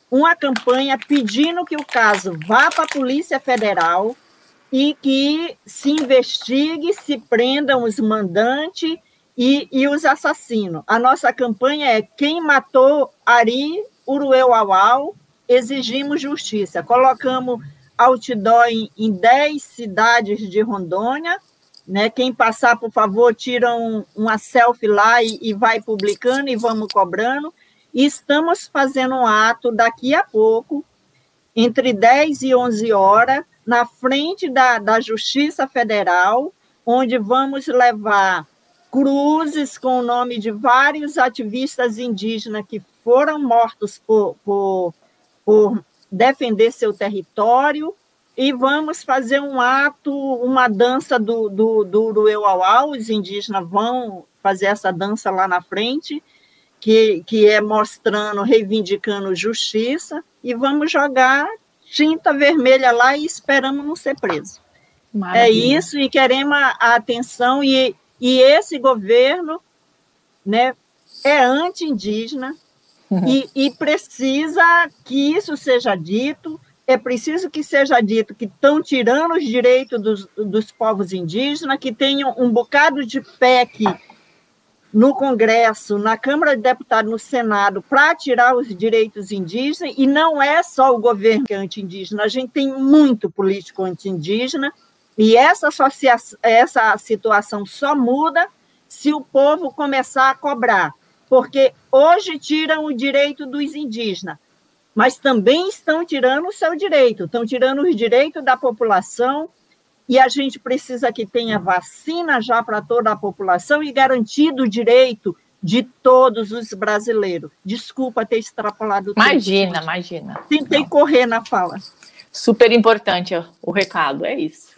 uma campanha pedindo que o caso vá para a Polícia Federal e que se investigue, se prendam os mandantes e, e os assassinos. A nossa campanha é quem matou Ari Urueu-Auau, exigimos justiça. Colocamos outdoor em, em dez cidades de Rondônia, né? Quem passar, por favor, tira um, uma selfie lá e, e vai publicando e vamos cobrando. E estamos fazendo um ato daqui a pouco, entre dez e onze horas, na frente da, da Justiça Federal, onde vamos levar cruzes com o nome de vários ativistas indígenas que foram mortos por, por, por defender seu território, e vamos fazer um ato, uma dança do, do, do Urueu-Auau, os indígenas vão fazer essa dança lá na frente, que, que é mostrando, reivindicando justiça, e vamos jogar tinta vermelha lá e esperamos não ser preso. Maravilha. É isso, e queremos a, a atenção, e, e esse governo, né, é anti-indígena, uhum. e, e precisa que isso seja dito, é preciso que seja dito que estão tirando os direitos dos, dos povos indígenas, que tenham um bocado de P E C no Congresso, na Câmara de Deputados, no Senado, para tirar os direitos indígenas, e não é só o governo que é anti-indígena, a gente tem muito político anti-indígena, e essa, associação, essa situação só muda se o povo começar a cobrar, porque hoje tiram o direito dos indígenas, mas também estão tirando o seu direito, estão tirando os direitos da população, e a gente precisa que tenha vacina já para toda a população e garantido o direito de todos os brasileiros. Desculpa ter extrapolado. Imagina, tempo. imagina. Tentei Não. correr na fala. Super importante o recado, é isso.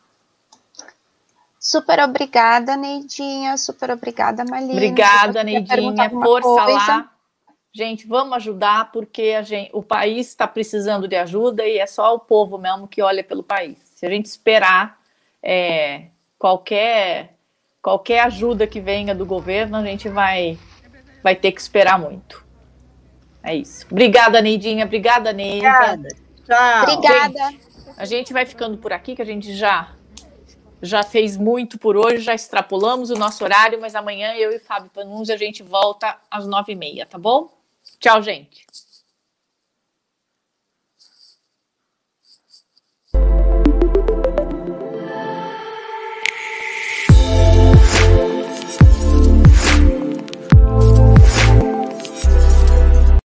Super obrigada, Neidinha. Super obrigada, Malina. Obrigada, Neidinha. Força lá. Gente, vamos ajudar, porque a gente, o país está precisando de ajuda e é só o povo mesmo que olha pelo país. Se a gente esperar é, qualquer, qualquer ajuda que venha do governo, a gente vai, vai ter que esperar muito. É isso. Obrigada, Neidinha. Obrigada, Neiva. Obrigada. Tchau. Obrigada. Gente, a gente vai ficando por aqui, que a gente já, já fez muito por hoje, já extrapolamos o nosso horário, mas amanhã eu e Fábio Panunzi a gente volta às nove e meia, tá bom? Tchau, gente.